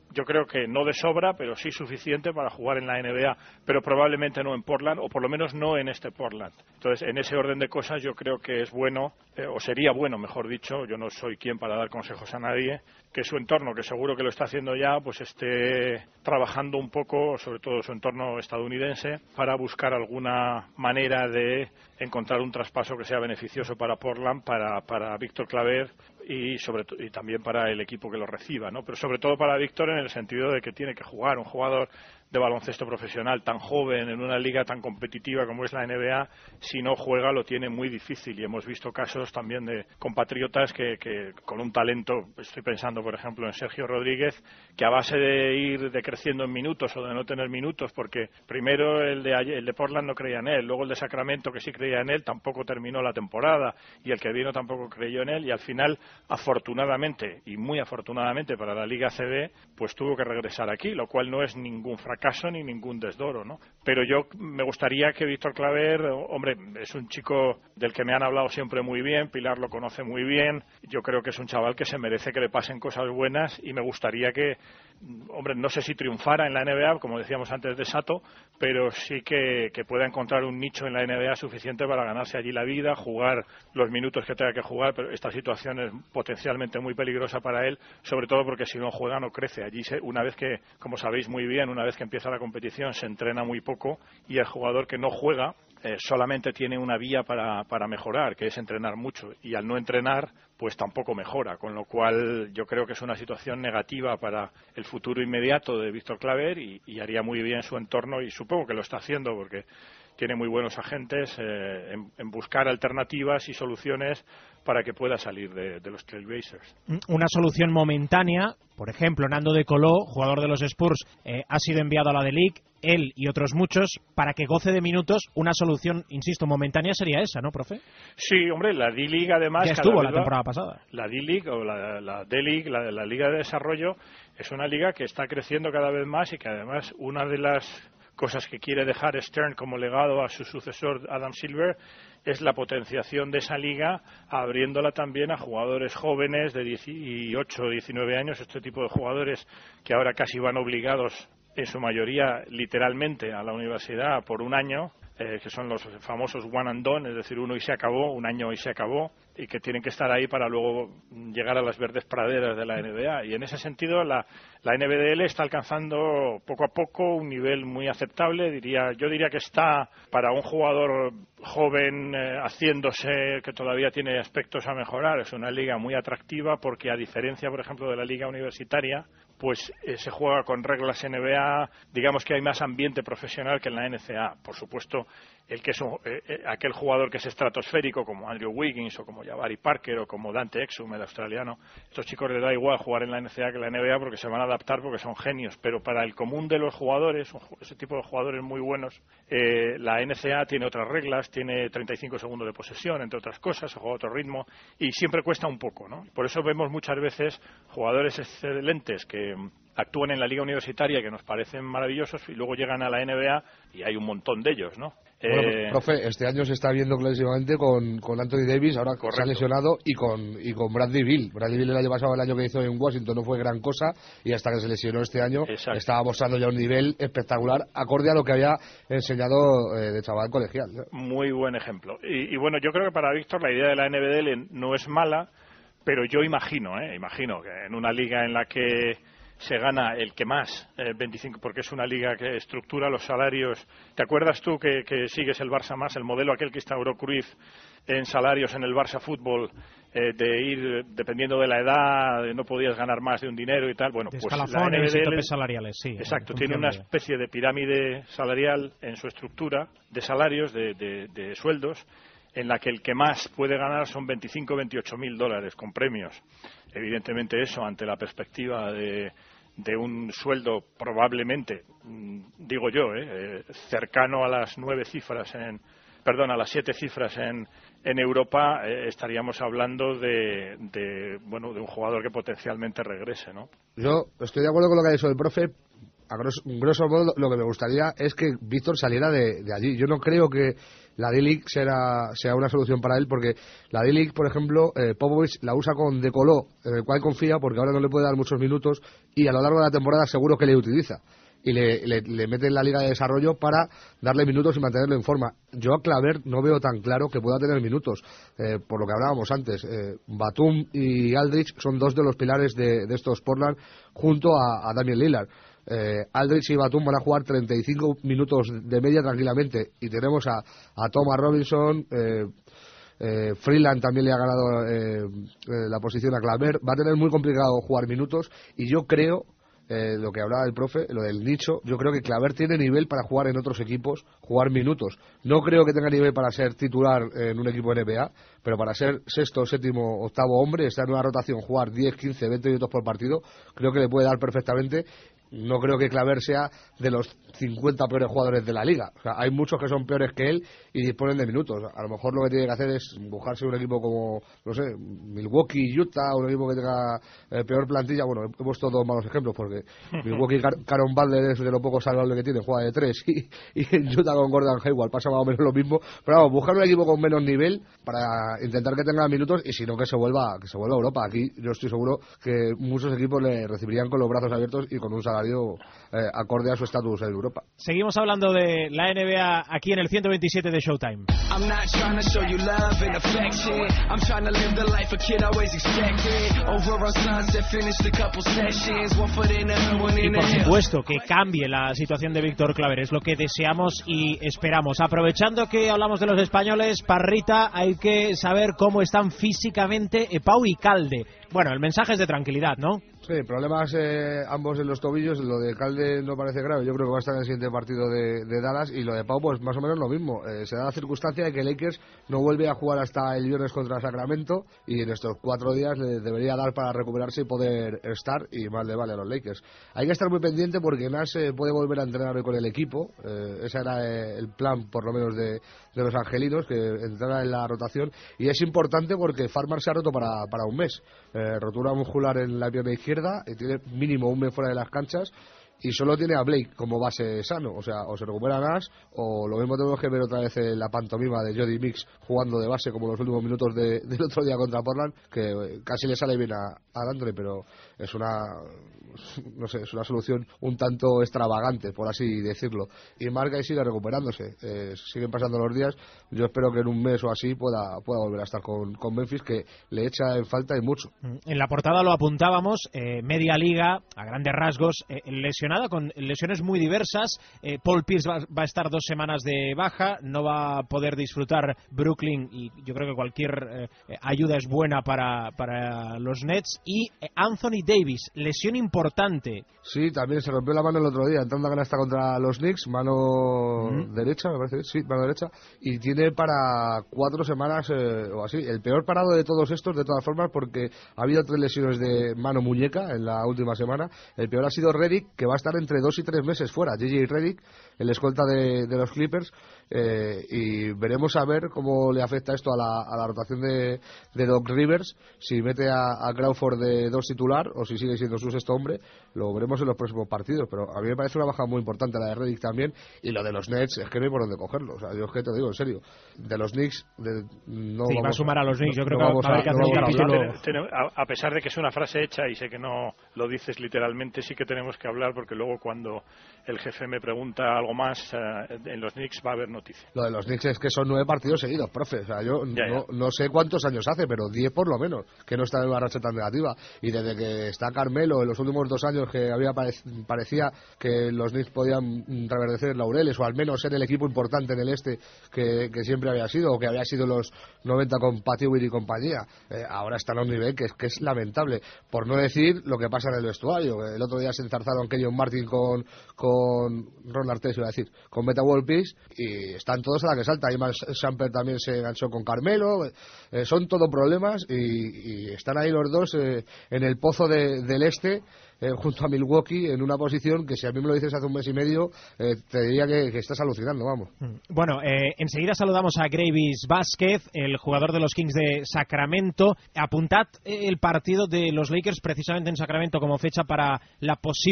yo creo que no de sobra, pero sí suficiente para jugar en la N B A, pero probablemente no en Portland, o por lo menos no en este Portland. Entonces, en ese orden de cosas, yo creo que es bueno, eh, o sería bueno, mejor dicho, yo no soy quien para dar consejos a nadie, que su entorno, que seguro que lo está haciendo ya, pues esté trabajando un poco, sobre todo su entorno estadounidense, para buscar alguna manera de encontrar un traspaso que sea beneficioso para Portland, para, para Víctor Claver y sobre y también para el equipo que lo reciba, ¿no? Pero sobre todo para Víctor en el sentido de que tiene que jugar un jugador de baloncesto profesional tan joven en una liga tan competitiva como es la N B A. Si no juega lo tiene muy difícil, y hemos visto casos también de compatriotas que, que con un talento, estoy pensando por ejemplo en Sergio Rodríguez, que a base de ir decreciendo en minutos o de no tener minutos, porque primero el de, el de Portland no creía en él, luego el de Sacramento, que sí creía en él, tampoco terminó la temporada, y el que vino tampoco creyó en él, y al final, afortunadamente y muy afortunadamente para la Liga C B, pues tuvo que regresar aquí, lo cual no es ningún fracaso caso ni ningún desdoro, ¿no? Pero yo me gustaría que Víctor Claver, hombre, es un chico del que me han hablado siempre muy bien, Pilar lo conoce muy bien, yo creo que es un chaval que se merece que le pasen cosas buenas, y me gustaría que, hombre, no sé si triunfara en la N B A, como decíamos antes de Sato, pero sí que, que pueda encontrar un nicho en la N B A suficiente para ganarse allí la vida, jugar los minutos que tenga que jugar, pero esta situación es potencialmente muy peligrosa para él, sobre todo porque si no juega no crece. Allí se, una vez que, como sabéis muy bien, una vez que empieza la competición se entrena muy poco, y el jugador que no juega eh, solamente tiene una vía para, para mejorar, que es entrenar mucho, y al no entrenar pues tampoco mejora, con lo cual yo creo que es una situación negativa para el futuro inmediato de Víctor Claver, y, y haría muy bien su entorno, y supongo que lo está haciendo porque tiene muy buenos agentes, eh, en, en buscar alternativas y soluciones para que pueda salir de, de los Trailblazers. Una solución momentánea, por ejemplo, Nando De Colo, jugador de los Spurs, eh, ha sido enviado a la D-League, él y otros muchos, para que goce de minutos. Una solución, insisto, momentánea sería esa, ¿no, profe? Sí, hombre, la D-League además... Ya estuvo la temporada pasada. La D-League o la, la D-League, la, la Liga de Desarrollo, es una liga que está creciendo cada vez más, y que además una de las cosas que quiere dejar Stern como legado a su sucesor Adam Silver es la potenciación de esa liga, abriéndola también a jugadores jóvenes de dieciocho o diecinueve años, este tipo de jugadores que ahora casi van obligados, en su mayoría literalmente, a la universidad por un año, eh, que son los famosos one and done, es decir, uno y se acabó, un año y se acabó, y que tienen que estar ahí para luego llegar a las verdes praderas de la N B A. Y en ese sentido la, la N B D L está alcanzando poco a poco un nivel muy aceptable. Diría, yo diría que está para un jugador joven eh, haciéndose, que todavía tiene aspectos a mejorar. Es una liga muy atractiva porque, a diferencia, por ejemplo, de la liga universitaria, pues eh, se juega con reglas N B A, digamos que hay más ambiente profesional que en la N C A. Por supuesto, el que es un, eh, eh, aquel jugador que es estratosférico, como Andrew Wiggins o como Jabari Parker o como Dante Exum, el australiano, estos chicos les da igual jugar en la N C A que en la N B A porque se van a adaptar, porque son genios. Pero para el común de los jugadores, ese tipo de jugadores muy buenos, eh, la N C A tiene otras reglas, tiene treinta y cinco segundos de posesión, entre otras cosas, se juega a otro ritmo, y siempre cuesta un poco, ¿no? Por eso vemos muchas veces jugadores excelentes que actúan en la liga universitaria, que nos parecen maravillosos, y luego llegan a la N B A y hay un montón de ellos, ¿no? Bueno, eh, profe, este año se está viendo clarísimamente con, con Anthony Davis, ahora correcto. Se ha lesionado, y con, y con Bradley Beal. Bradley Beal el año pasado, el año que hizo en Washington, no fue gran cosa, y hasta que se lesionó este año Exacto. estaba mostrando ya un nivel espectacular, acorde a lo que había enseñado eh, de chaval colegial, ¿no? Muy buen ejemplo. Y, y bueno, yo creo que para Víctor la idea de la N B D L no es mala, pero yo imagino, eh, imagino que en una liga en la que se gana el que más, eh, veinticinco, porque es una liga que estructura los salarios. ¿Te acuerdas tú que, que sigues el Barça más, el modelo aquel que instauró Cruyff en salarios en el Barça Fútbol, eh, de ir, dependiendo de la edad, no podías ganar más de un dinero y tal? Bueno, de pues la N B D L, y topes salariales, sí. Exacto, tiene una especie de pirámide salarial en su estructura de salarios, de, de, de sueldos, en la que el que más puede ganar son veinticinco o veintiocho mil dólares con premios. Evidentemente eso, ante la perspectiva de, de un sueldo probablemente, digo yo, eh, cercano a las nueve cifras en, perdón, a las siete cifras en, en Europa, eh, estaríamos hablando de, de, bueno, de un jugador que potencialmente regrese, ¿no? Yo estoy de acuerdo con lo que ha dicho el profe, a grosso, grosso modo lo que me gustaría es que Víctor saliera de, de allí. Yo no creo que la D-League sea, sea una solución para él, porque la D-League, por ejemplo, eh, Popovich la usa con De Colo, en el cual confía porque ahora no le puede dar muchos minutos y a lo largo de la temporada seguro que le utiliza. Y le, le, le mete en la liga de desarrollo para darle minutos y mantenerlo en forma. Yo a Claver no veo tan claro que pueda tener minutos, eh, por lo que hablábamos antes. Eh, Batum y Aldridge son dos de los pilares de, de estos Portland junto a, a Damian Lillard. Eh, Aldridge y Batum van a jugar treinta y cinco minutos de media tranquilamente y tenemos a, a Thomas Robinson. eh, Eh, Freeland también le ha ganado eh, eh, la posición a Claver. Va a tener muy complicado jugar minutos y yo creo, eh, lo que hablaba el profe, lo del nicho, yo creo que Claver tiene nivel para jugar en otros equipos, jugar minutos. No creo que tenga nivel para ser titular en un equipo N B A, pero para ser sexto, séptimo, octavo hombre, estar en una rotación, jugar diez, quince, veinte minutos por partido, creo que le puede dar perfectamente. No creo que Claver sea de los cincuenta peores jugadores de la liga. O sea, hay muchos que son peores que él y disponen de minutos. A lo mejor lo que tiene que hacer es buscarse un equipo como, no sé, Milwaukee, Utah, un equipo que tenga eh, peor plantilla. Bueno, he puesto dos malos ejemplos porque Milwaukee, Car Caron Butler es de lo poco salvable que tiene, juega de tres, y, y en Utah con Gordon Hayward pasa más o menos lo mismo. Pero vamos, buscar un equipo con menos nivel para intentar que tenga minutos y si no que se vuelva que se vuelva a Europa. Aquí yo estoy seguro que muchos equipos le recibirían con los brazos abiertos y con un salario Eh, acorde a su estatus en Europa. Seguimos hablando de la N B A aquí en el ciento veintisiete de Showtime. Y por supuesto que cambie la situación de Víctor Claver, es lo que deseamos y esperamos. Aprovechando que hablamos de los españoles, Parrita, hay que saber cómo están físicamente Pau y Calde. Bueno, el mensaje es de tranquilidad, ¿no? Sí, problemas eh, ambos en los tobillos. Lo de Calde no parece grave. Yo creo que va a estar en el siguiente partido de, de Dallas. Y lo de Pau, pues más o menos lo mismo. Eh, se da la circunstancia de que Lakers no vuelve a jugar hasta el viernes contra Sacramento. Y en estos cuatro días le debería dar para recuperarse y poder estar. Y más le vale a los Lakers. Hay que estar muy pendiente porque Nash eh, puede volver a entrenar hoy con el equipo. Eh, ese era eh, el plan, por lo menos, de, de los angelinos, que entrara en la rotación. Y es importante porque Farmar se ha roto para, para un mes. Eh, rotura muscular en la pierna izquierda y tiene mínimo un mes fuera de las canchas y solo tiene a Blake como base sano, o sea, o se recupera Nash o lo mismo tenemos que ver otra vez en la pantomima de Jody Mix jugando de base como los últimos minutos de, del otro día contra Portland, que casi le sale bien a, a D'Antoni, pero es una no sé, es una solución un tanto extravagante, por así decirlo, y marca y sigue recuperándose. Eh, siguen pasando los días, yo espero que en un mes o así pueda, pueda volver a estar con, con Memphis, que le echa en falta y mucho. En la portada lo apuntábamos, eh, media liga, a grandes rasgos, eh, lesionada con lesiones muy diversas. eh, Paul Pierce va, va a estar dos semanas de baja, no va a poder disfrutar Brooklyn y yo creo que cualquier eh, ayuda es buena para, para los Nets. Y eh, Anthony Davis, lesión importante. Sí, también se rompió la mano el otro día entrando a canasta contra los Knicks, mano mm. derecha, me parece, sí, mano derecha, y tiene para cuatro semanas eh, o así, el peor parado de todos estos, de todas formas, porque ha habido tres lesiones de mano muñeca en la última semana. El peor ha sido Redick, que va a estar entre dos y tres meses fuera, J J Redick, el escolta de, de los Clippers, eh, y veremos a ver cómo le afecta esto a la, a la rotación de, de Doc Rivers, si mete a, a Crawford de dos titular o si sigue siendo su sexto hombre. Lo veremos en los próximos partidos, pero a mí me parece una baja muy importante la de Redick también, y lo de los Nets es que no hay por dónde cogerlo. O sea, yo es que te digo en serio, de los Knicks de, no sí, vamos, va a sumar a los Knicks, yo creo no que va a haber que hacer un capítulo. A, a pesar de que es una frase hecha y sé que no lo dices literalmente, sí que tenemos que hablar, porque luego cuando el jefe me pregunta algo más, eh, en los Knicks va a haber noticia. Lo de los Knicks es que son nueve partidos seguidos, profe. O sea, yo ya, no, ya. no sé cuántos años hace, pero diez por lo menos, que no está en una racha tan negativa. Y desde que está Carmelo, en los últimos dos años que había parecía que los Knicks podían reverdecer laureles, o al menos ser el equipo importante en el este que, que siempre había sido, o que había sido los noventa con Pat Ewing y compañía. Eh, ahora están a un nivel que es, que es lamentable, por no decir lo que pasa en el vestuario. El otro día se enzarzaron Kenyon Martin con, con Ron Artest, iba a decir, con Meta World Peace, y están todos a la que salta. Iman Shumpert también se enganchó con Carmelo. Eh, son todo problemas y, y están ahí los dos eh, en el pozo de, del este, Eh, junto a Milwaukee, en una posición que si a mí me lo dices hace un mes y medio, eh, te diría que, que estás alucinando, vamos. Bueno, eh, enseguida saludamos a Gravis Vázquez, el jugador de los Kings de Sacramento. Apuntad el partido de los Lakers precisamente en Sacramento como fecha para la posible reaparición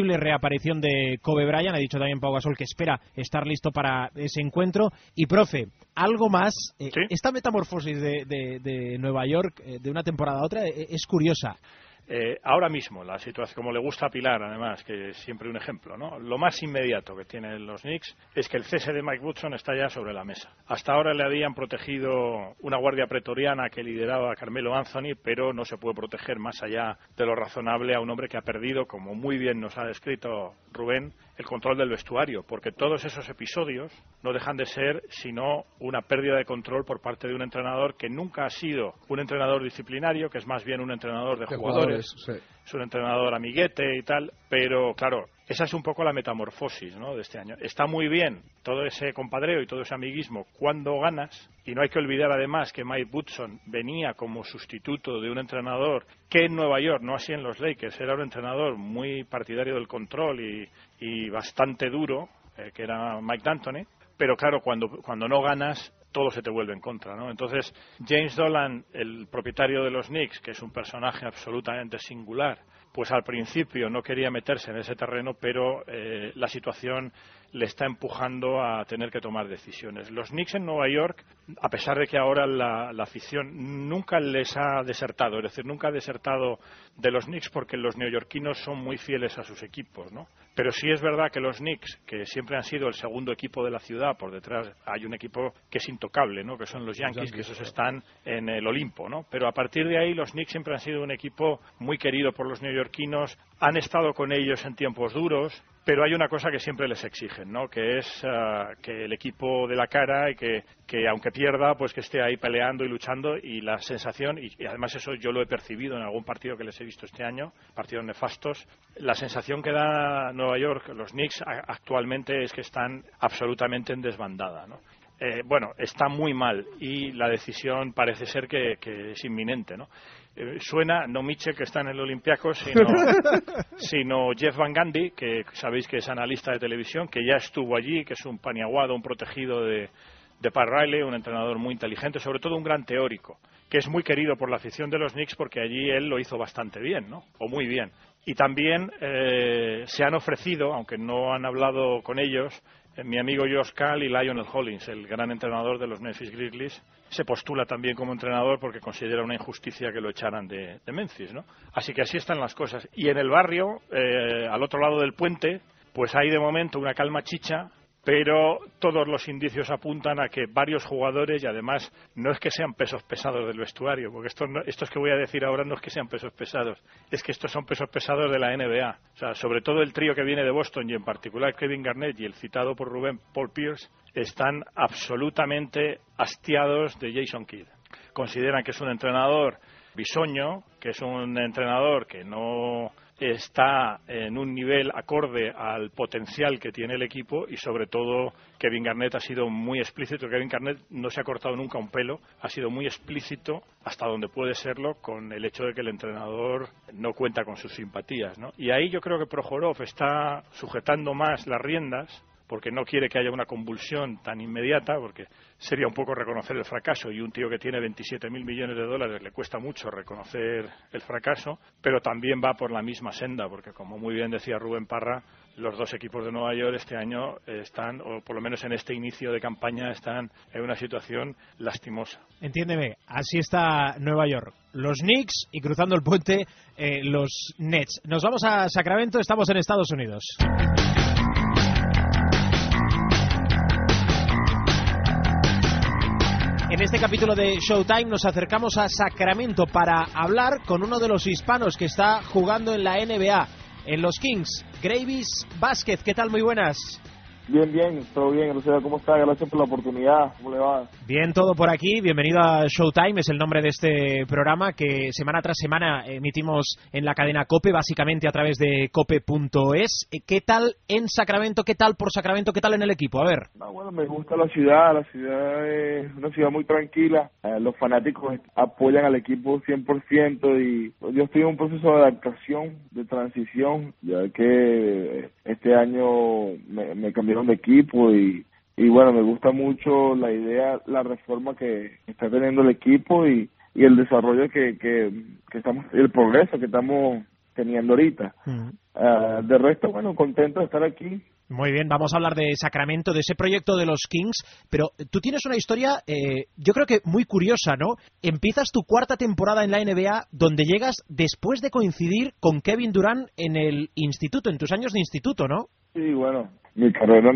aparición de Kobe Bryant. Ha dicho también Pau Gasol que espera estar listo para ese encuentro. Y, profe, algo más. Eh, ¿Sí? Esta metamorfosis de, de, de Nueva York eh, de una temporada a otra eh, es curiosa. Eh, ahora mismo, la situación, como le gusta a Pilar, además, que es siempre un ejemplo, ¿no? Lo más inmediato que tienen los Knicks es que el cese de Mike Woodson está ya sobre la mesa. Hasta ahora le habían protegido una guardia pretoriana que lideraba a Carmelo Anthony, pero no se puede proteger más allá de lo razonable a un hombre que ha perdido, como muy bien nos ha descrito Rubén, el control del vestuario, porque todos esos episodios no dejan de ser sino una pérdida de control por parte de un entrenador que nunca ha sido un entrenador disciplinario, que es más bien un entrenador de, de jugadores, jugadores sí. Es un entrenador amiguete y tal, pero claro, esa es un poco la metamorfosis, ¿no?, de este año. Está muy bien todo ese compadreo y todo ese amiguismo cuando ganas, y no hay que olvidar además que Mike Woodson venía como sustituto de un entrenador que en Nueva York, no así en los Lakers, era un entrenador muy partidario del control y, y bastante duro, eh, que era Mike D'Antoni, pero claro, cuando, cuando no ganas, todo se te vuelve en contra, ¿no? Entonces, James Dolan, el propietario de los Knicks, que es un personaje absolutamente singular, pues al principio no quería meterse en ese terreno, pero eh, la situación le está empujando a tener que tomar decisiones. Los Knicks en Nueva York, a pesar de que ahora la, la afición nunca les ha desertado, es decir, nunca ha desertado de los Knicks porque los neoyorquinos son muy fieles a sus equipos, ¿no? Pero sí es verdad que los Knicks, que siempre han sido el segundo equipo de la ciudad, por detrás hay un equipo que es intocable, ¿no?, que son los Yankees, los Yankees que esos están en el Olimpo, ¿no? Pero a partir de ahí los Knicks siempre han sido un equipo muy querido por los neoyorquinos, han estado con ellos en tiempos duros, pero hay una cosa que siempre les exigen, ¿no?, que es uh, que el equipo de la cara y que, que aunque pierda, pues que esté ahí peleando y luchando, y la sensación, y, y además eso yo lo he percibido en algún partido que les he visto este año, partidos nefastos, la sensación que da Nueva York, los Knicks a, actualmente es que están absolutamente en desbandada, ¿no? Eh, bueno, está muy mal y la decisión parece ser que, que es inminente, ¿no? Eh, suena, no Mitchell, que está en el Olympiacos, sino, sino Jeff Van Gundy, que sabéis que es analista de televisión, que ya estuvo allí, que es un paniaguado, un protegido de, de Pat Riley, un entrenador muy inteligente, sobre todo un gran teórico, que es muy querido por la afición de los Knicks porque allí él lo hizo bastante bien, ¿no?, o muy bien. Y también eh, se han ofrecido, aunque no han hablado con ellos, mi amigo Josh Kahl y Lionel Hollins, el gran entrenador de los Memphis Grizzlies, se postula también como entrenador porque considera una injusticia que lo echaran de, de Memphis, ¿no? Así que así están las cosas. Y en el barrio, eh, al otro lado del puente, pues hay de momento una calma chicha, pero todos los indicios apuntan a que varios jugadores, y además no es que sean pesos pesados del vestuario, porque estos, no, estos que voy a decir ahora no es que sean pesos pesados, es que estos son pesos pesados de la N B A. O sea, sobre todo el trío que viene de Boston, y en particular Kevin Garnett y el citado por Rubén, Paul Pierce, están absolutamente hastiados de Jason Kidd. Consideran que es un entrenador bisoño, que es un entrenador que no está en un nivel acorde al potencial que tiene el equipo, y sobre todo Kevin Garnett ha sido muy explícito. Kevin Garnett no se ha cortado nunca un pelo, ha sido muy explícito hasta donde puede serlo con el hecho de que el entrenador no cuenta con sus simpatías, ¿no? Y ahí yo creo que Prohorov está sujetando más las riendas, porque no quiere que haya una convulsión tan inmediata, porque sería un poco reconocer el fracaso, y un tío que tiene veintisiete mil millones de dólares le cuesta mucho reconocer el fracaso, pero también va por la misma senda, porque como muy bien decía Rubén Parra, los dos equipos de Nueva York este año están, o por lo menos en este inicio de campaña, están en una situación lastimosa. Entiéndeme, así está Nueva York. Los Knicks y cruzando el puente, eh, los Nets. Nos vamos a Sacramento, estamos en Estados Unidos. En este capítulo de Showtime nos acercamos a Sacramento para hablar con uno de los hispanos que está jugando en la N B A, en los Kings, Greivis Vázquez. ¿Qué tal? Muy buenas. Bien, bien, todo bien. No sé cómo está, gracias por la oportunidad. ¿Cómo le va? Bien, todo por aquí. Bienvenido a Showtime, es el nombre de este programa que semana tras semana emitimos en la cadena COPE, básicamente a través de cope punto es. ¿Qué tal en Sacramento? ¿Qué tal por Sacramento? ¿Qué tal en el equipo? A ver. No, bueno, me gusta la ciudad. La ciudad es una ciudad muy tranquila. Eh, los fanáticos apoyan al equipo cien por ciento y yo estoy en un proceso de adaptación, de transición, ya que este año me, me cambiaron de equipo y, y bueno, me gusta mucho la idea, la reforma que está teniendo el equipo y, y el desarrollo que, que, que estamos, el progreso que estamos teniendo ahorita. Mm. Uh, de resto, bueno, contento de estar aquí. Muy bien, vamos a hablar de Sacramento, de ese proyecto de los Kings, pero tú tienes una historia, eh, yo creo que muy curiosa, ¿no? Empiezas tu cuarta temporada en la N B A, donde llegas después de coincidir con Kevin Durant en el instituto, en tus años de instituto, ¿no? Sí, bueno, mi carrera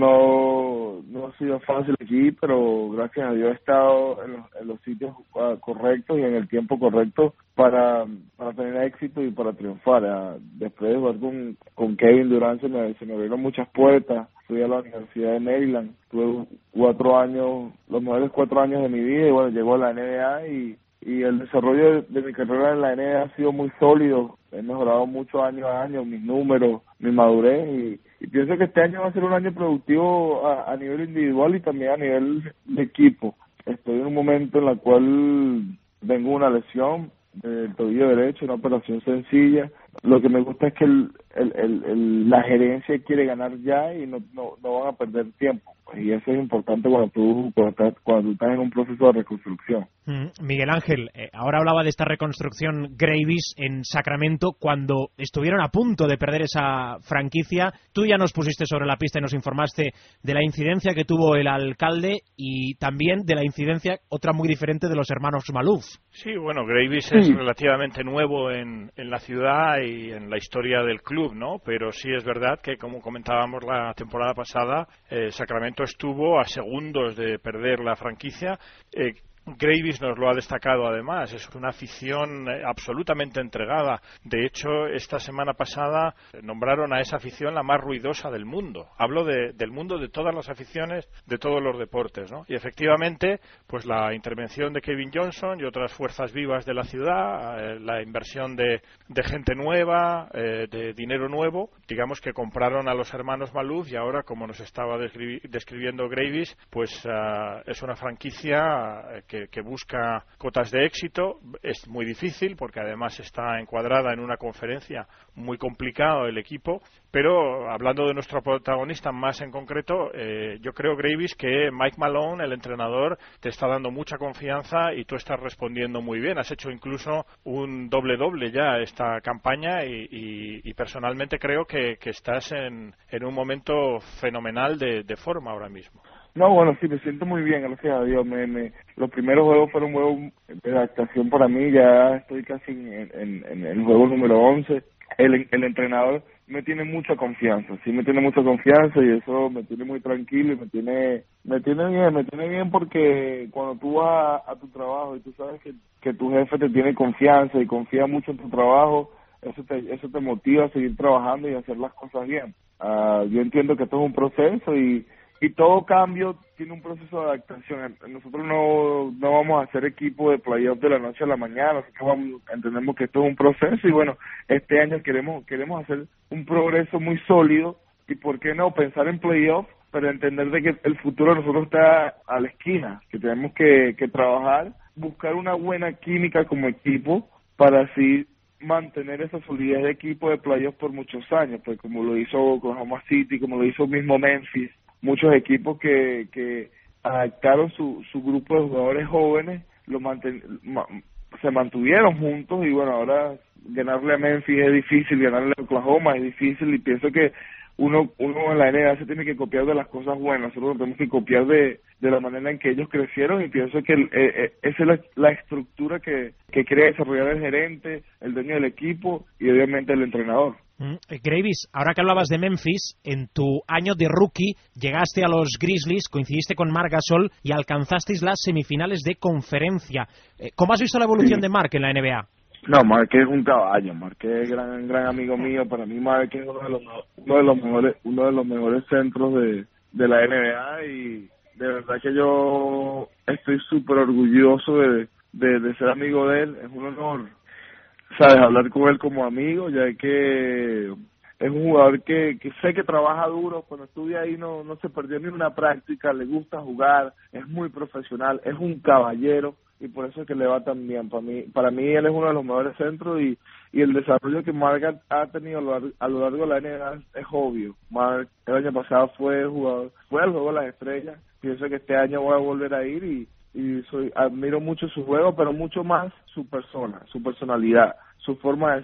no, no ha sido fácil aquí, pero gracias a Dios he estado en los, en los sitios uh, correctos y en el tiempo correcto para, para tener éxito y para triunfar. Uh, después de jugar con, con Kevin Durant se me, se me abrieron muchas puertas. Fui a la Universidad de Maryland, tuve cuatro años, los mejores cuatro años de mi vida, y bueno, llegó a la N B A y, y el desarrollo de, de mi carrera en la N B A ha sido muy sólido. He mejorado mucho año a año, mis números, mi madurez, y, y pienso que este año va a ser un año productivo a, a nivel individual y también a nivel de equipo. Estoy en un momento en el cual tengo una lesión del tobillo derecho, una operación sencilla. Lo que me gusta es que el, el, el, el, la gerencia quiere ganar ya y no, no, no van a perder tiempo. Y eso es importante cuando tú, cuando estás, cuando tú estás en un proceso de reconstrucción. Mm, Miguel Ángel, eh, ahora hablaba de esta reconstrucción Gravis en Sacramento cuando estuvieron a punto de perder esa franquicia. Tú ya nos pusiste sobre la pista y nos informaste de la incidencia que tuvo el alcalde y también de la incidencia, otra muy diferente, de los hermanos Maloof. Sí, bueno, Gravis sí. es relativamente nuevo en, en la ciudad y en la historia del club, ¿no? Pero sí es verdad que, como comentábamos la temporada pasada, eh, Sacramento estuvo a segundos de perder la franquicia. Eh, Gravis nos lo ha destacado además, es una afición absolutamente entregada. De hecho, esta semana pasada nombraron a esa afición la más ruidosa del mundo. Hablo de, del mundo de todas las aficiones, de todos los deportes, ¿no? Y efectivamente, pues la intervención de Kevin Johnson y otras fuerzas vivas de la ciudad, eh, la inversión de, de gente nueva, eh, de dinero nuevo, digamos que compraron a los hermanos Maloof, y ahora, como nos estaba describi- describiendo Gravis, pues uh, es una franquicia eh, Que, que busca cotas de éxito. Es muy difícil porque además está encuadrada en una conferencia muy complicado el equipo, pero hablando de nuestro protagonista más en concreto, eh, yo creo, Gravis, que Mike Malone, el entrenador, te está dando mucha confianza y tú estás respondiendo muy bien. Has hecho incluso un doble-doble ya esta campaña y, y, y personalmente creo que, que estás en, en un momento fenomenal de, de forma ahora mismo. No, bueno, sí, me siento muy bien, gracias a Dios. Me, me, los primeros juegos fueron juegos de adaptación para mí, ya estoy casi en, en, en el juego número once. El, el entrenador me tiene mucha confianza, sí me tiene mucha confianza, y eso me tiene muy tranquilo y me tiene me tiene bien, me tiene bien porque cuando tú vas a, a tu trabajo y tú sabes que, que tu jefe te tiene confianza y confía mucho en tu trabajo, eso te, eso te motiva a seguir trabajando y a hacer las cosas bien. Uh, yo entiendo que esto es un proceso y Y todo cambio tiene un proceso de adaptación. Nosotros no, no vamos a hacer equipo de playoff de la noche a la mañana, así que vamos, entendemos que esto es un proceso y bueno, este año queremos queremos hacer un progreso muy sólido y por qué no pensar en playoff, pero entender de que el futuro de nosotros está a la esquina, que tenemos que, que trabajar, buscar una buena química como equipo para así mantener esa solidez de equipo de playoff por muchos años, pues como lo hizo Oklahoma City, como lo hizo mismo Memphis. Muchos equipos que, que adaptaron su, su grupo de jugadores jóvenes, lo manten, ma, se mantuvieron juntos y bueno, ahora ganarle a Memphis es difícil, ganarle a Oklahoma es difícil y pienso que uno uno en la N B A se tiene que copiar de las cosas buenas, nosotros tenemos que copiar de, de la manera en que ellos crecieron y pienso que el, eh, esa es la, la estructura que, que quiere desarrollar el gerente, el dueño del equipo y obviamente el entrenador. Mm, Gravis, ahora que hablabas de Memphis, en tu año de rookie llegaste a los Grizzlies, coincidiste con Marc Gasol y alcanzasteis las semifinales de conferencia. Eh, ¿Cómo has visto la evolución sí. de Marc en la N B A? No, Marc es un caballo, Marc es gran gran amigo mío, para mí Marc es uno de los uno de los mejores uno de los mejores centros de, de la N B A y de verdad que yo estoy súper orgulloso de, de, de ser amigo de él, es un honor, sabes, hablar con él como amigo, ya que es un jugador que, que sé que trabaja duro, cuando estuve ahí no, no se perdió ni una práctica, le gusta jugar, es muy profesional, es un caballero y por eso es que le va tan bien. Para mí, para mí él es uno de los mejores centros y, y el desarrollo que Marc ha tenido a lo, largo, a lo largo de la N B A es obvio. Marc el año pasado fue jugador, fue al juego de las estrellas, pienso que este año voy a volver a ir y, y soy admiro mucho su juego, pero mucho más su persona, su personalidad, su forma de ser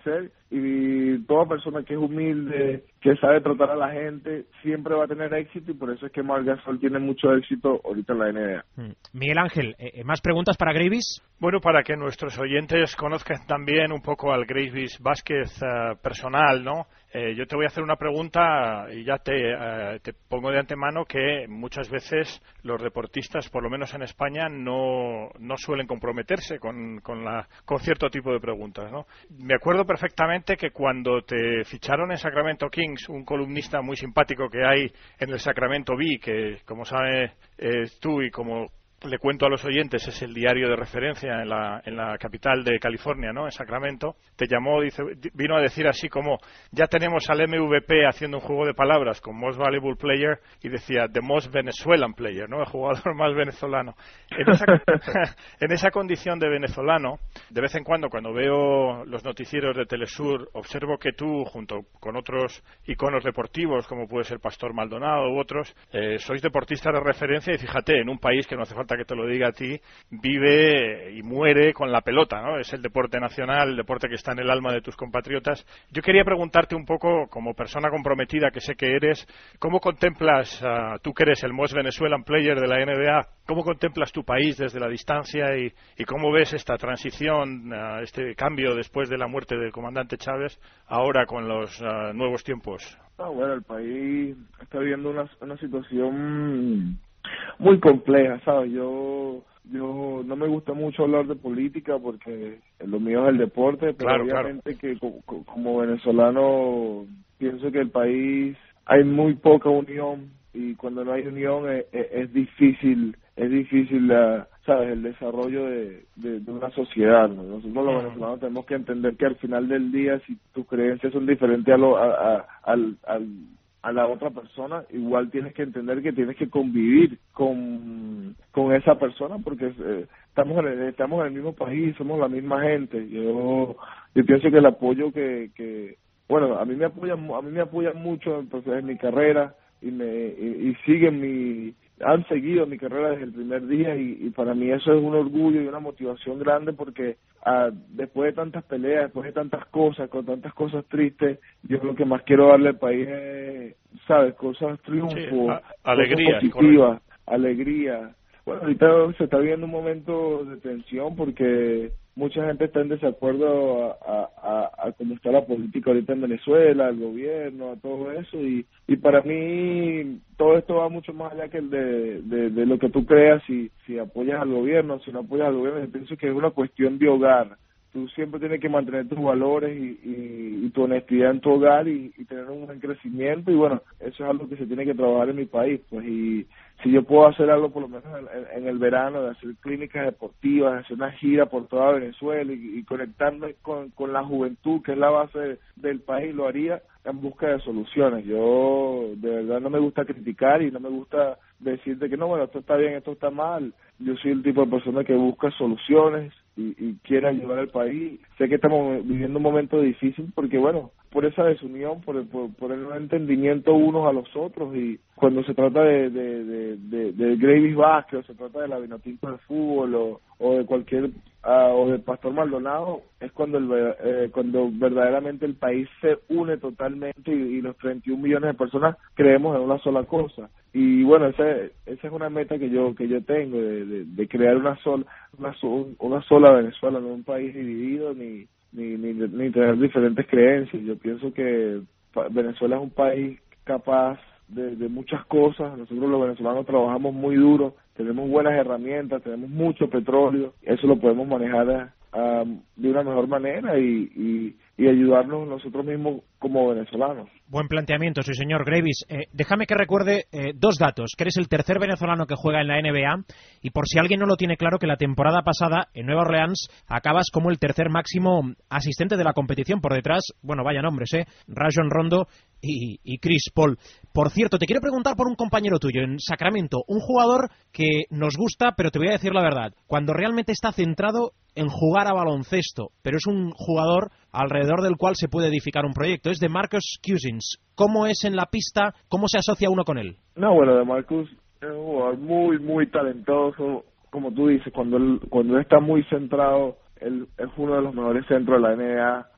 y toda persona que es humilde, que sabe tratar a la gente, siempre va a tener éxito, y por eso es que Marc Gasol tiene mucho éxito ahorita en la N B A. Miguel Ángel, eh, ¿más preguntas para Gravis? Bueno, para que nuestros oyentes conozcan también un poco al Gravis Vázquez uh, personal, ¿no? Eh, yo te voy a hacer una pregunta y ya te, uh, te pongo de antemano que muchas veces los deportistas, por lo menos en España, no, no suelen comprometerse con, con, la, con cierto tipo de preguntas, ¿no? Me acuerdo perfectamente que cuando te ficharon en Sacramento Kings, un columnista muy simpático que hay en el Sacramento Bee, que como sabes eh, tú y como le cuento a los oyentes, es el diario de referencia en la, en la capital de California, ¿no? En Sacramento, te llamó, dice, vino a decir así como, ya tenemos al M V P haciendo un juego de palabras con Most Valuable Player, y decía, The Most Venezuelan Player, ¿no? El jugador más venezolano. En esa, en esa condición de venezolano, de vez en cuando, cuando veo los noticieros de Telesur, observo que tú, junto con otros iconos deportivos, como puede ser Pastor Maldonado u otros, eh, sois deportistas de referencia, y fíjate, en un país que no hace falta que te lo diga a ti, vive y muere con la pelota, ¿no? Es el deporte nacional, el deporte que está en el alma de tus compatriotas. Yo quería preguntarte un poco, como persona comprometida que sé que eres, ¿cómo contemplas, uh, tú que eres el Most Venezuelan Player de la N B A, cómo contemplas tu país desde la distancia y, y cómo ves esta transición, uh, este cambio después de la muerte del comandante Chávez, ahora con los uh, nuevos tiempos? Ah, bueno, el país está viviendo una, una situación muy compleja, ¿sabes? Yo yo no me gusta mucho hablar de política porque lo mío es el deporte, pero claro, obviamente claro. que como, como venezolano pienso que el país hay muy poca unión, y cuando no hay unión es, es, es difícil, es difícil la, ¿sabes? El desarrollo de, de, de una sociedad, ¿no? Nosotros los venezolanos tenemos que entender que al final del día, si tus creencias son diferentes a lo, a, a, al, al a la otra persona, igual tienes que entender que tienes que convivir con con esa persona, porque eh, estamos en el, estamos en el mismo país, somos la misma gente. Yo yo pienso que el apoyo que que bueno, a mí me apoyan a mí me apoyan mucho entonces en mi carrera, y me y, y siguen mi han seguido mi carrera desde el primer día, y, y para mí eso es un orgullo y una motivación grande, porque ah, después de tantas peleas, después de tantas cosas, con tantas cosas tristes, yo lo que más quiero darle al país es, ¿sabes? Cosas, triunfos, sí, alegría, cosas positivas, alegría. Bueno, ahorita se está viviendo un momento de tensión porque mucha gente está en desacuerdo a, a, a, a cómo está la política ahorita en Venezuela, el gobierno, a todo eso, y, y para mí todo esto va mucho más allá que el de, de, de lo que tú creas, si, si apoyas al gobierno, si no apoyas al gobierno. Yo pienso que es una cuestión de hogar. Tú siempre tienes que mantener tus valores y, y, y tu honestidad en tu hogar, y, y tener un buen crecimiento, y bueno, eso es algo que se tiene que trabajar en mi país, pues, y si yo puedo hacer algo por lo menos en, en el verano, de hacer clínicas deportivas, de hacer una gira por toda Venezuela y, y conectarme con, con la juventud, que es la base del país, lo haría en busca de soluciones. Yo de verdad no me gusta criticar y no me gusta decirte que no, bueno, esto está bien, esto está mal. Yo soy el tipo de persona que busca soluciones y, y quiere ayudar al país. Sé que estamos viviendo un momento difícil porque, bueno, por esa desunión, por el, por, por el no entendimiento unos a los otros, y cuando se trata de de, de, de, de Gravis Vázquez, o se trata de la Vinotinto del fútbol, o, o de cualquier, uh, o de Pastor Maldonado, es cuando el, eh, cuando verdaderamente el país se une totalmente, y, y los treinta y un millones de personas creemos en una sola cosa. Y bueno, esa, esa es una meta que yo que yo tengo, de, de, de crear una sola una, una sola Venezuela, no un país dividido, ni Ni, ni, ni tener diferentes creencias. Yo pienso que Venezuela es un país capaz de, de muchas cosas. Nosotros los venezolanos trabajamos muy duro, tenemos buenas herramientas, tenemos mucho petróleo, eso lo podemos manejar um, de una mejor manera y, y, y ayudarnos nosotros mismos como venezolanos. Buen planteamiento, sí señor Gravis. Eh, déjame que recuerde eh, dos datos, que eres el tercer venezolano que juega en la N B A, y por si alguien no lo tiene claro, que la temporada pasada en Nueva Orleans acabas como el tercer máximo asistente de la competición, por detrás, bueno, vaya nombres, eh, Rajon Rondo y, y Chris Paul. Por cierto, te quiero preguntar por un compañero tuyo en Sacramento, un jugador que nos gusta, pero te voy a decir la verdad, cuando realmente está centrado en jugar a baloncesto, pero es un jugador alrededor del cual se puede edificar un proyecto, es de Marcus Cousins. ¿Cómo es en la pista? ¿Cómo se asocia uno con él? No, bueno, de Marcus es un jugador muy, muy talentoso, como tú dices, cuando él, cuando él está muy centrado, él es uno de los mejores centros de la N B A.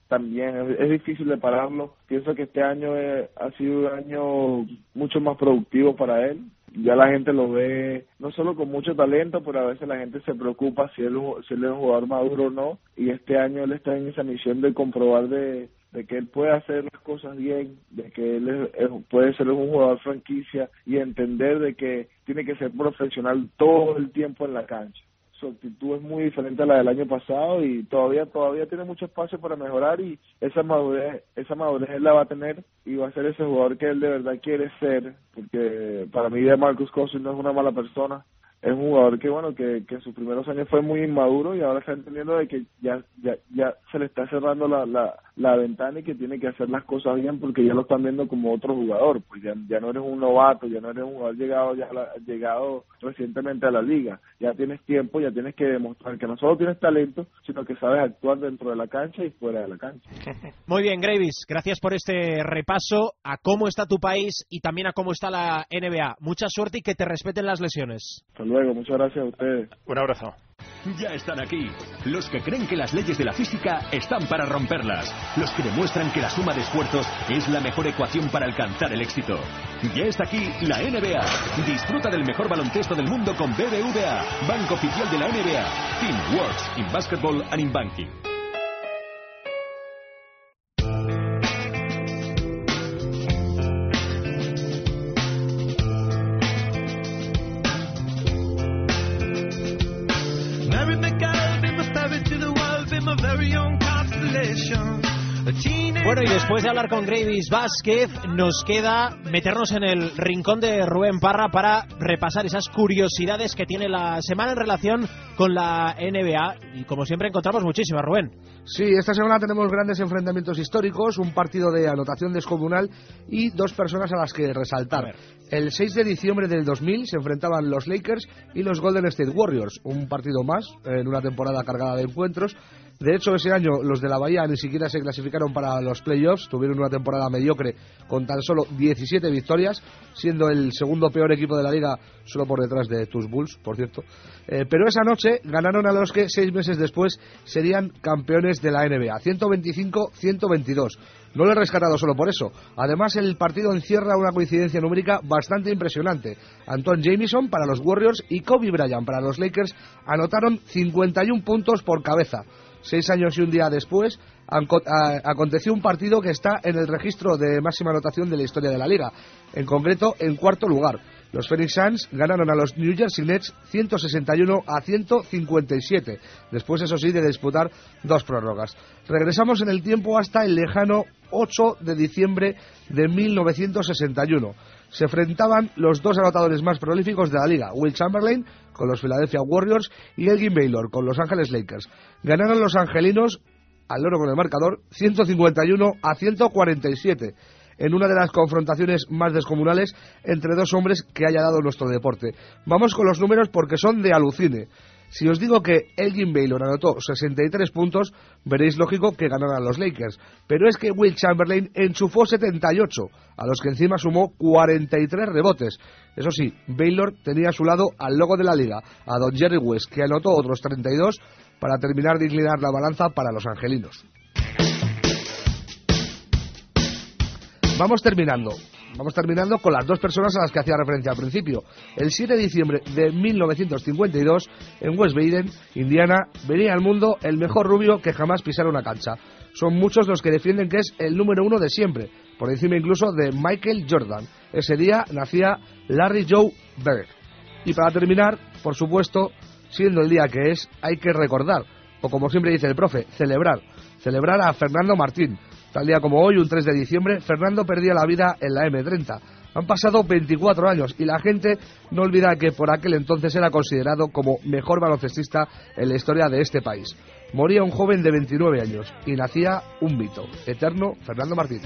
también es, es difícil de pararlo. Pienso que este año eh, ha sido un año mucho más productivo para él. Ya la gente lo ve no solo con mucho talento, pero a veces la gente se preocupa si él, si él es un jugador maduro o no, y este año él está en esa misión de comprobar de, de que él puede hacer las cosas bien, de que él es, es, puede ser un jugador franquicia y entender de que tiene que ser profesional todo el tiempo en la cancha. Su actitud es muy diferente a la del año pasado y todavía todavía tiene mucho espacio para mejorar, y esa madurez esa madurez él la va a tener y va a ser ese jugador que él de verdad quiere ser, porque para mí DeMarcus Cousins no es una mala persona, es un jugador que bueno que, que en sus primeros años fue muy inmaduro y ahora está entendiendo de que ya ya ya se le está cerrando la, la la ventana y que tiene que hacer las cosas bien, porque ya lo están viendo como otro jugador, pues ya, ya no eres un novato, ya no eres un jugador llegado ya la, llegado recientemente a la liga, ya tienes tiempo, ya tienes que demostrar que no solo tienes talento, sino que sabes actuar dentro de la cancha y fuera de la cancha. Muy bien, Gravis, gracias por este repaso a cómo está tu país y también a cómo está la N B A. Mucha suerte y que te respeten las lesiones. Hasta luego, muchas gracias a ustedes. Un abrazo. Ya están aquí, los que creen que las leyes de la física están para romperlas, los que demuestran que la suma de esfuerzos es la mejor ecuación para alcanzar el éxito. Ya está aquí la N B A. Disfruta del mejor baloncesto del mundo con B B V A, banco oficial de la N B A. Team works in basketball and in banking. Bueno, y después de hablar con Gravis Vázquez, nos queda meternos en el rincón de Rubén Parra para repasar esas curiosidades que tiene la semana en relación con la N B A. Y como siempre encontramos muchísimas, Rubén. Sí, esta semana tenemos grandes enfrentamientos históricos, un partido de anotación descomunal y dos personas a las que resaltar. El seis de diciembre del dos mil se enfrentaban los Lakers y los Golden State Warriors, un partido más en una temporada cargada de encuentros. De hecho, ese año los de la Bahía ni siquiera se clasificaron para los playoffs, tuvieron una temporada mediocre con tan solo diecisiete victorias, siendo el segundo peor equipo de la liga, solo por detrás de tus Bulls, por cierto. Eh, pero esa noche ganaron a los que seis meses después serían campeones de la N B A, ciento veinticinco a ciento veintidós. No lo he rescatado solo por eso. Además, el partido encierra una coincidencia numérica bastante impresionante. Antoine Jamison para los Warriors y Kobe Bryant para los Lakers anotaron cincuenta y uno puntos por cabeza. Seis años y un día después, aconteció un partido que está en el registro de máxima anotación de la historia de la liga, en concreto en cuarto lugar. Los Phoenix Suns ganaron a los New Jersey Nets ciento sesenta y uno a ciento cincuenta y siete, después, eso sí, de disputar dos prórrogas. Regresamos en el tiempo hasta el lejano ocho de diciembre de mil novecientos sesenta y uno. Se enfrentaban los dos anotadores más prolíficos de la liga, Will Chamberlain con los Philadelphia Warriors y Elgin Baylor con los Ángeles Lakers. Ganaron los angelinos, al loro con el marcador, ciento cincuenta y uno a ciento cuarenta y siete, en una de las confrontaciones más descomunales entre dos hombres que haya dado nuestro deporte. Vamos con los números porque son de alucine. Si os digo que Elgin Baylor anotó sesenta y tres puntos, veréis lógico que ganaran los Lakers. Pero es que Will Chamberlain enchufó setenta y ocho, a los que encima sumó cuarenta y tres rebotes. Eso sí, Baylor tenía a su lado al logo de la liga, a Don Jerry West, que anotó otros treinta y dos para terminar de inclinar la balanza para los angelinos. Vamos terminando. Vamos terminando con las dos personas a las que hacía referencia al principio. El siete de diciembre de mil novecientos cincuenta y dos, en West Baden, Indiana, venía al mundo el mejor rubio que jamás pisara una cancha. Son muchos los que defienden que es el número uno de siempre, por encima incluso de Michael Jordan. Ese día nacía Larry Joe Bird. Y para terminar, por supuesto, siendo el día que es, hay que recordar, o como siempre dice el profe, celebrar. Celebrar a Fernando Martín. Tal día como hoy, un tres de diciembre, Fernando perdía la vida en la eme treinta. Han pasado veinticuatro años y la gente no olvida que por aquel entonces era considerado como mejor baloncestista en la historia de este país. Moría un joven de veintinueve años y nacía un mito, eterno Fernando Martín.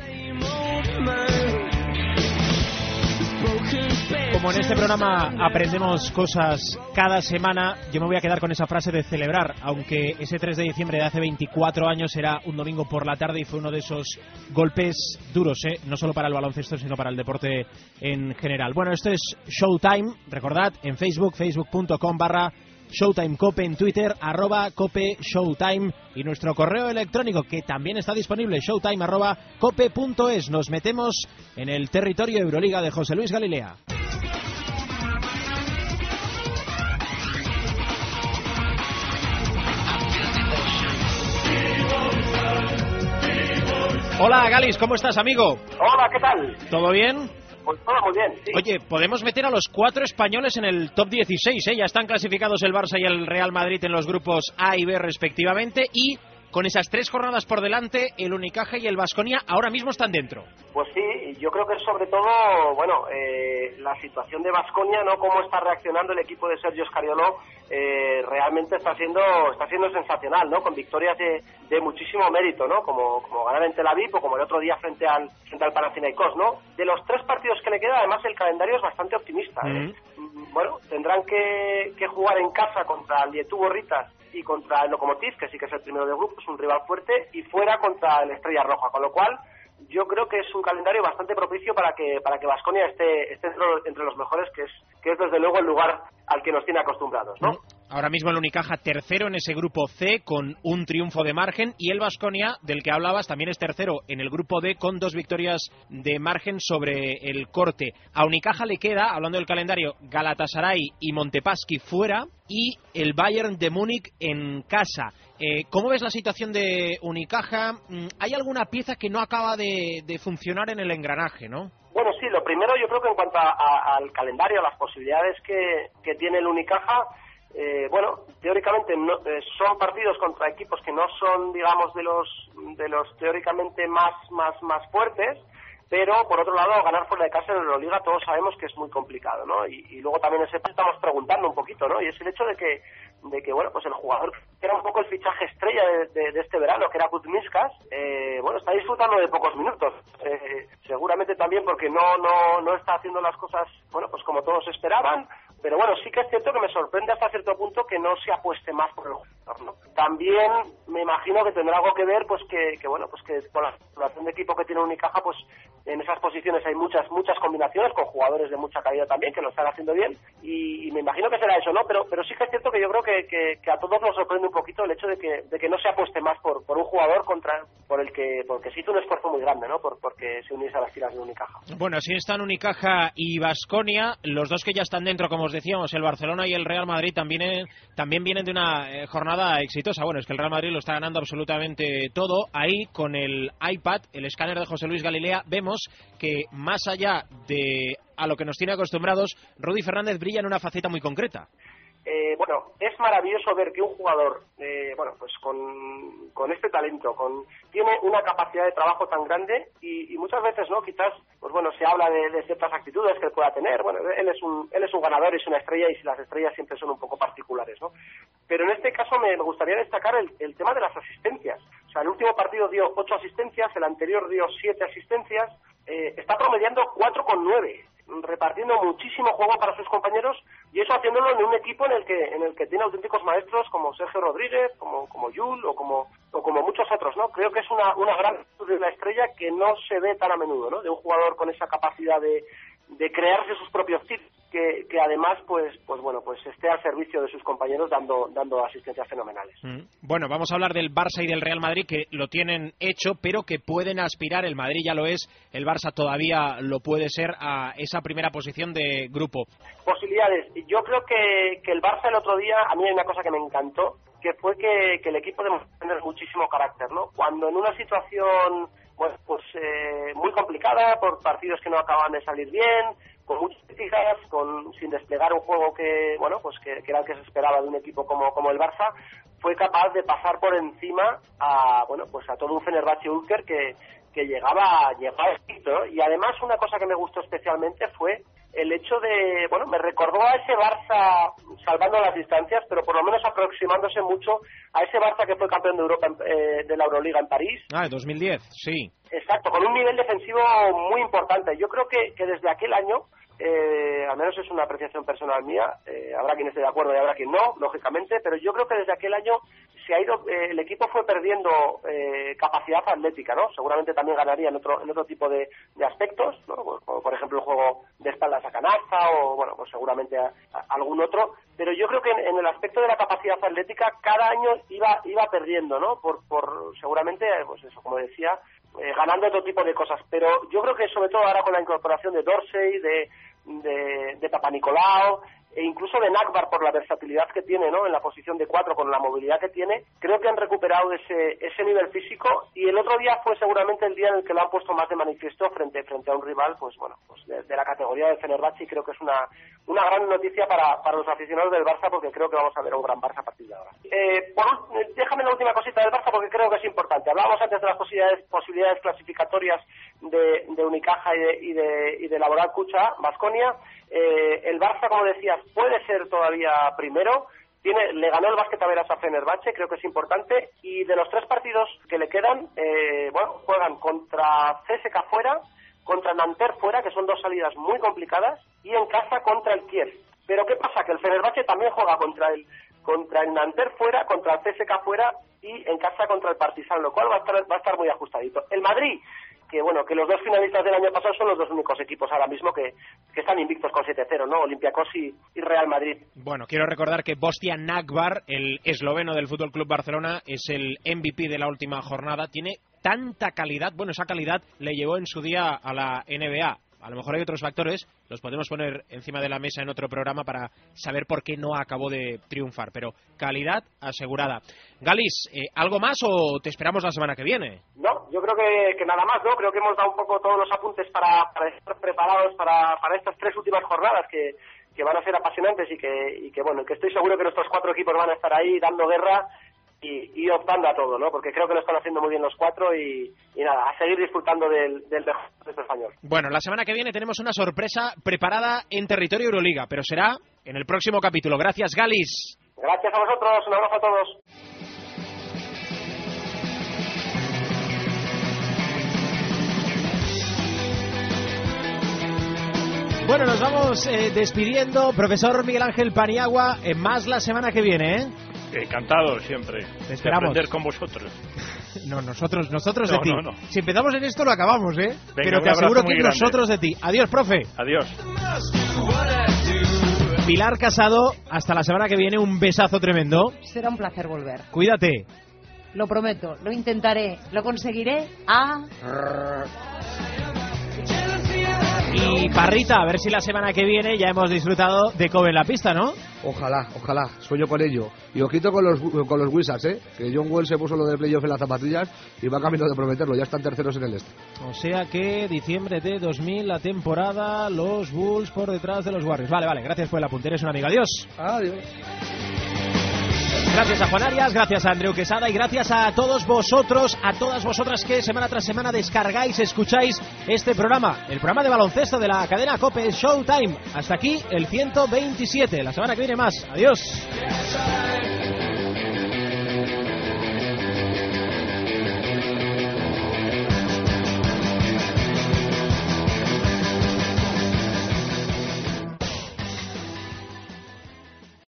Como en este programa aprendemos cosas cada semana, yo me voy a quedar con esa frase de celebrar, aunque ese tres de diciembre de hace veinticuatro años era un domingo por la tarde y fue uno de esos golpes duros, ¿eh? No solo para el baloncesto, sino para el deporte en general. Bueno, esto es Showtime, recordad, en Facebook, facebook punto com barra Showtime Cope en Twitter, arroba Cope Showtime, y nuestro correo electrónico que también está disponible, showtime arroba cope punto es. Nos metemos en el territorio Euroliga de José Luis Galilea. Hola Galis, ¿cómo estás, amigo? Hola, ¿qué tal? ¿Todo bien? Pues todo muy bien, sí. Oye, podemos meter a los cuatro españoles en el top dieciséis, ¿eh? Ya están clasificados el Barça y el Real Madrid en los grupos A y B respectivamente, y con esas tres jornadas por delante, el Unicaja y el Baskonia ahora mismo están dentro. Pues sí, yo creo que sobre todo, bueno, eh, la situación de Baskonia, ¿no? Cómo está reaccionando el equipo de Sergio Scariolo, eh, realmente está siendo está siendo sensacional, ¿no? Con victorias de, de muchísimo mérito, ¿no? Como, como ganar en Tel Aviv o como el otro día frente al frente al Panathinaikos, ¿no? De los tres partidos que le queda, además el calendario es bastante optimista, ¿eh? Mm. Bueno, tendrán que, que jugar en casa contra el Lietu Borritas y contra el Lokomotiv, que sí que es el primero del grupo, es un rival fuerte, y fuera contra el Estrella Roja, con lo cual yo creo que es un calendario bastante propicio para que para que Baskonia esté, esté entre, entre los mejores, que es que es desde luego el lugar al que nos tiene acostumbrados, ¿no? Ahora mismo el Unicaja tercero en ese grupo C con un triunfo de margen, y el Baskonia, del que hablabas, también es tercero en el grupo D con dos victorias de margen sobre el Corte. A Unicaja le queda, hablando del calendario, Galatasaray y Montepaschi fuera, y el Bayern de Múnich en casa. Eh, ¿Cómo ves la situación de Unicaja? ¿Hay alguna pieza que no acaba de, de funcionar en el engranaje, no? Bueno, sí, lo primero yo creo que en cuanto a, a, al calendario, a las posibilidades que, que tiene el Unicaja, eh, bueno, teóricamente no, eh, son partidos contra equipos que no son, digamos, de los de los teóricamente más más más fuertes, pero por otro lado, ganar fuera de casa en la Euroliga todos sabemos que es muy complicado, ¿no? Y, y luego también ese estamos preguntando un poquito, ¿no? Y es el hecho de que, de que bueno, pues el jugador que era un poco el fichaje estrella de, de, de este verano, que era Kuzminskas, eh, bueno, está disfrutando de pocos minutos. Eh, seguramente también porque no, no, no está haciendo las cosas, bueno, pues como todos esperaban. Pero bueno, sí que es cierto que me sorprende hasta cierto punto que no se apueste más por el jugador, ¿no? También me imagino que tendrá algo que ver, pues que, que bueno, pues que con la situación de equipo que tiene Unicaja, pues en esas posiciones hay muchas muchas combinaciones con jugadores de mucha calidad también que lo están haciendo bien, y, y me imagino que será eso, ¿no? Pero pero sí que es cierto que yo creo que, que, que a todos nos sorprende un poquito el hecho de que de que no se apueste más por por un jugador contra por el que porque se hizo un esfuerzo muy grande, ¿no? Por porque se uniese a las filas de Unicaja. Bueno, así están Unicaja y Baskonia, los dos que ya están dentro, como os decíamos, el Barcelona y el Real Madrid también, también vienen de una eh, jornada exitosa. Bueno, es que el Real Madrid lo está ganando absolutamente todo. Ahí, con el iPad, el escáner de José Luis Galilea, vemos que más allá de a lo que nos tiene acostumbrados, Rudy Fernández brilla en una faceta muy concreta. Eh, bueno, es maravilloso ver que un jugador, eh, bueno, pues con, con este talento, con tiene una capacidad de trabajo tan grande y, y muchas veces, ¿no? Quizás, pues bueno, se habla de, de ciertas actitudes que él pueda tener. Bueno, él es un él es un ganador, es una estrella, y las estrellas siempre son un poco particulares, ¿no? Pero en este caso me, me gustaría destacar el, el tema de las asistencias. O sea, el último partido dio ocho asistencias, el anterior dio siete asistencias, eh, está promediando cuatro coma nueve. Repartiendo muchísimo juego para sus compañeros, y eso haciéndolo en un equipo en el que en el que tiene auténticos maestros como Sergio Rodríguez, como como Yul o como o como muchos otros, ¿no? Creo que es una una gran virtud de la estrella que no se ve tan a menudo, ¿no? De un jugador con esa capacidad de de crearse sus propios tips, que, que además pues pues bueno pues esté al servicio de sus compañeros dando dando asistencias fenomenales. Mm. Bueno, vamos a hablar del Barça y del Real Madrid, que lo tienen hecho, pero que pueden aspirar. El Madrid ya lo es, el Barça todavía lo puede ser, a esa primera posición de grupo. Posibilidades. Yo creo que, que el Barça el otro día, a mí hay una cosa que me encantó, que fue que, que el equipo demostró tener muchísimo carácter, ¿no? Cuando en una situación pues, pues eh, muy complicada, por partidos que no acaban de salir bien, con muchas críticas, con sin desplegar un juego que bueno pues que, que era el que se esperaba de un equipo como como el Barça, fue capaz de pasar por encima a bueno pues a todo un Fenerbahce Ulker que que llegaba llegaba estricto, ¿no? Y además una cosa que me gustó especialmente fue el hecho de, bueno, me recordó a ese Barça salvando las distancias, pero por lo menos aproximándose mucho a ese Barça que fue campeón de Europa, eh, de la Euroliga en París. Ah, en dos mil diez, sí. Exacto, con un nivel defensivo muy importante. Yo creo que, que desde aquel año, eh, al menos es una apreciación personal mía, eh, habrá quien esté de acuerdo y habrá quien no, lógicamente, pero yo creo que desde aquel año se ha ido, eh, el equipo fue perdiendo eh, capacidad atlética, ¿no? Seguramente también ganaría en otro en otro tipo de, de aspectos, ¿no? Como por ejemplo el juego de espaldas a canasta o, bueno, pues seguramente a, a algún otro, pero yo creo que en, en el aspecto de la capacidad atlética cada año iba iba perdiendo, ¿no? Por, por seguramente, pues eso, como decía, eh, ganando otro tipo de cosas, pero yo creo que sobre todo ahora con la incorporación de Dorsey, de de, de Papanicolaou e incluso de Nakbar por la versatilidad que tiene, ¿no? En la posición de cuatro, con la movilidad que tiene, creo que han recuperado ese ese nivel físico, y el otro día fue seguramente el día en el que lo han puesto más de manifiesto frente frente a un rival, pues bueno, pues de, de la categoría del Fenerbahce, y creo que es una una gran noticia para para los aficionados del Barça, porque creo que vamos a ver un gran Barça a partir de ahora. Eh, por, déjame la última cosita del Barça, porque creo que es importante. Hablábamos antes de las posibilidades posibilidades clasificatorias de, de Unicaja y de, y de, y de Laboral Cucha, Baskonia. Eh, el Barça, como decías, puede ser todavía primero. Tiene, le ganó el Básquet Taberas a Fenerbahce, creo que es importante. Y de los tres partidos que le quedan, eh, bueno, juegan contra C S K A fuera, contra Nanterre fuera, que son dos salidas muy complicadas, y en casa contra el Kiev. Pero ¿qué pasa? Que el Fenerbahce también juega contra el contra el Nanterre fuera, contra el C S K A fuera y en casa contra el Partizan, lo cual va a estar, va a estar muy ajustadito. El Madrid, que bueno, que los dos finalistas del año pasado son los dos únicos equipos ahora mismo que, que están invictos con siete cero, ¿no? Olympiacos y, y Real Madrid. Bueno, quiero recordar que Bostian Nakbar, el esloveno del F C Barcelona, es el M V P de la última jornada. Tiene tanta calidad, bueno, esa calidad le llevó en su día a la N B A. A lo mejor hay otros factores, los podemos poner encima de la mesa en otro programa para saber por qué no acabó de triunfar, pero calidad asegurada. Galis, eh, ¿algo más o te esperamos la semana que viene? No, yo creo que, que nada más, ¿no? Creo que hemos dado un poco todos los apuntes para, para estar preparados para, para estas tres últimas jornadas que, que van a ser apasionantes y que, y que, bueno, que estoy seguro que nuestros cuatro equipos van a estar ahí dando guerra y, y optando a todo, ¿no? Porque creo que lo están haciendo muy bien los cuatro y, y nada, a seguir disfrutando del, del mejor español. Bueno, la semana que viene tenemos una sorpresa preparada en territorio Euroliga, pero será en el próximo capítulo. Gracias, Galis. Gracias a vosotros, un abrazo a todos. Bueno, nos vamos eh, despidiendo. Profesor Miguel Ángel Paniagua, eh, más la semana que viene, ¿eh? Encantado siempre Te esperamos. de aprender con vosotros. No, nosotros, nosotros no, de ti. No, no. Si empezamos en esto lo acabamos, ¿eh? Venga, pero te aseguro que grande. Nosotros de ti. Adiós, profe. Adiós. Pilar Casado, hasta la semana que viene, un besazo tremendo. Será un placer volver. Cuídate. Lo prometo, lo intentaré, lo conseguiré. Ah. Y Parrita, a ver si la semana que viene ya hemos disfrutado de Kobe en la pista, ¿no? Ojalá, ojalá, sueño con ello. Y ojito con los con los Wizards, ¿eh? Que John Wells se puso lo del playoff en las zapatillas y va camino de prometerlo, ya están terceros en el este. O sea que diciembre de dos mil, la temporada, los Bulls por detrás de los Warriors. Vale, vale, gracias por el apunte, eres un amigo. Adiós. Adiós. Gracias a Juan Arias, gracias a Andreu Quesada y gracias a todos vosotros, a todas vosotras que semana tras semana descargáis, escucháis este programa, el programa de baloncesto de la cadena COPE Showtime. Hasta aquí el ciento veintisiete, la semana que viene más. Adiós.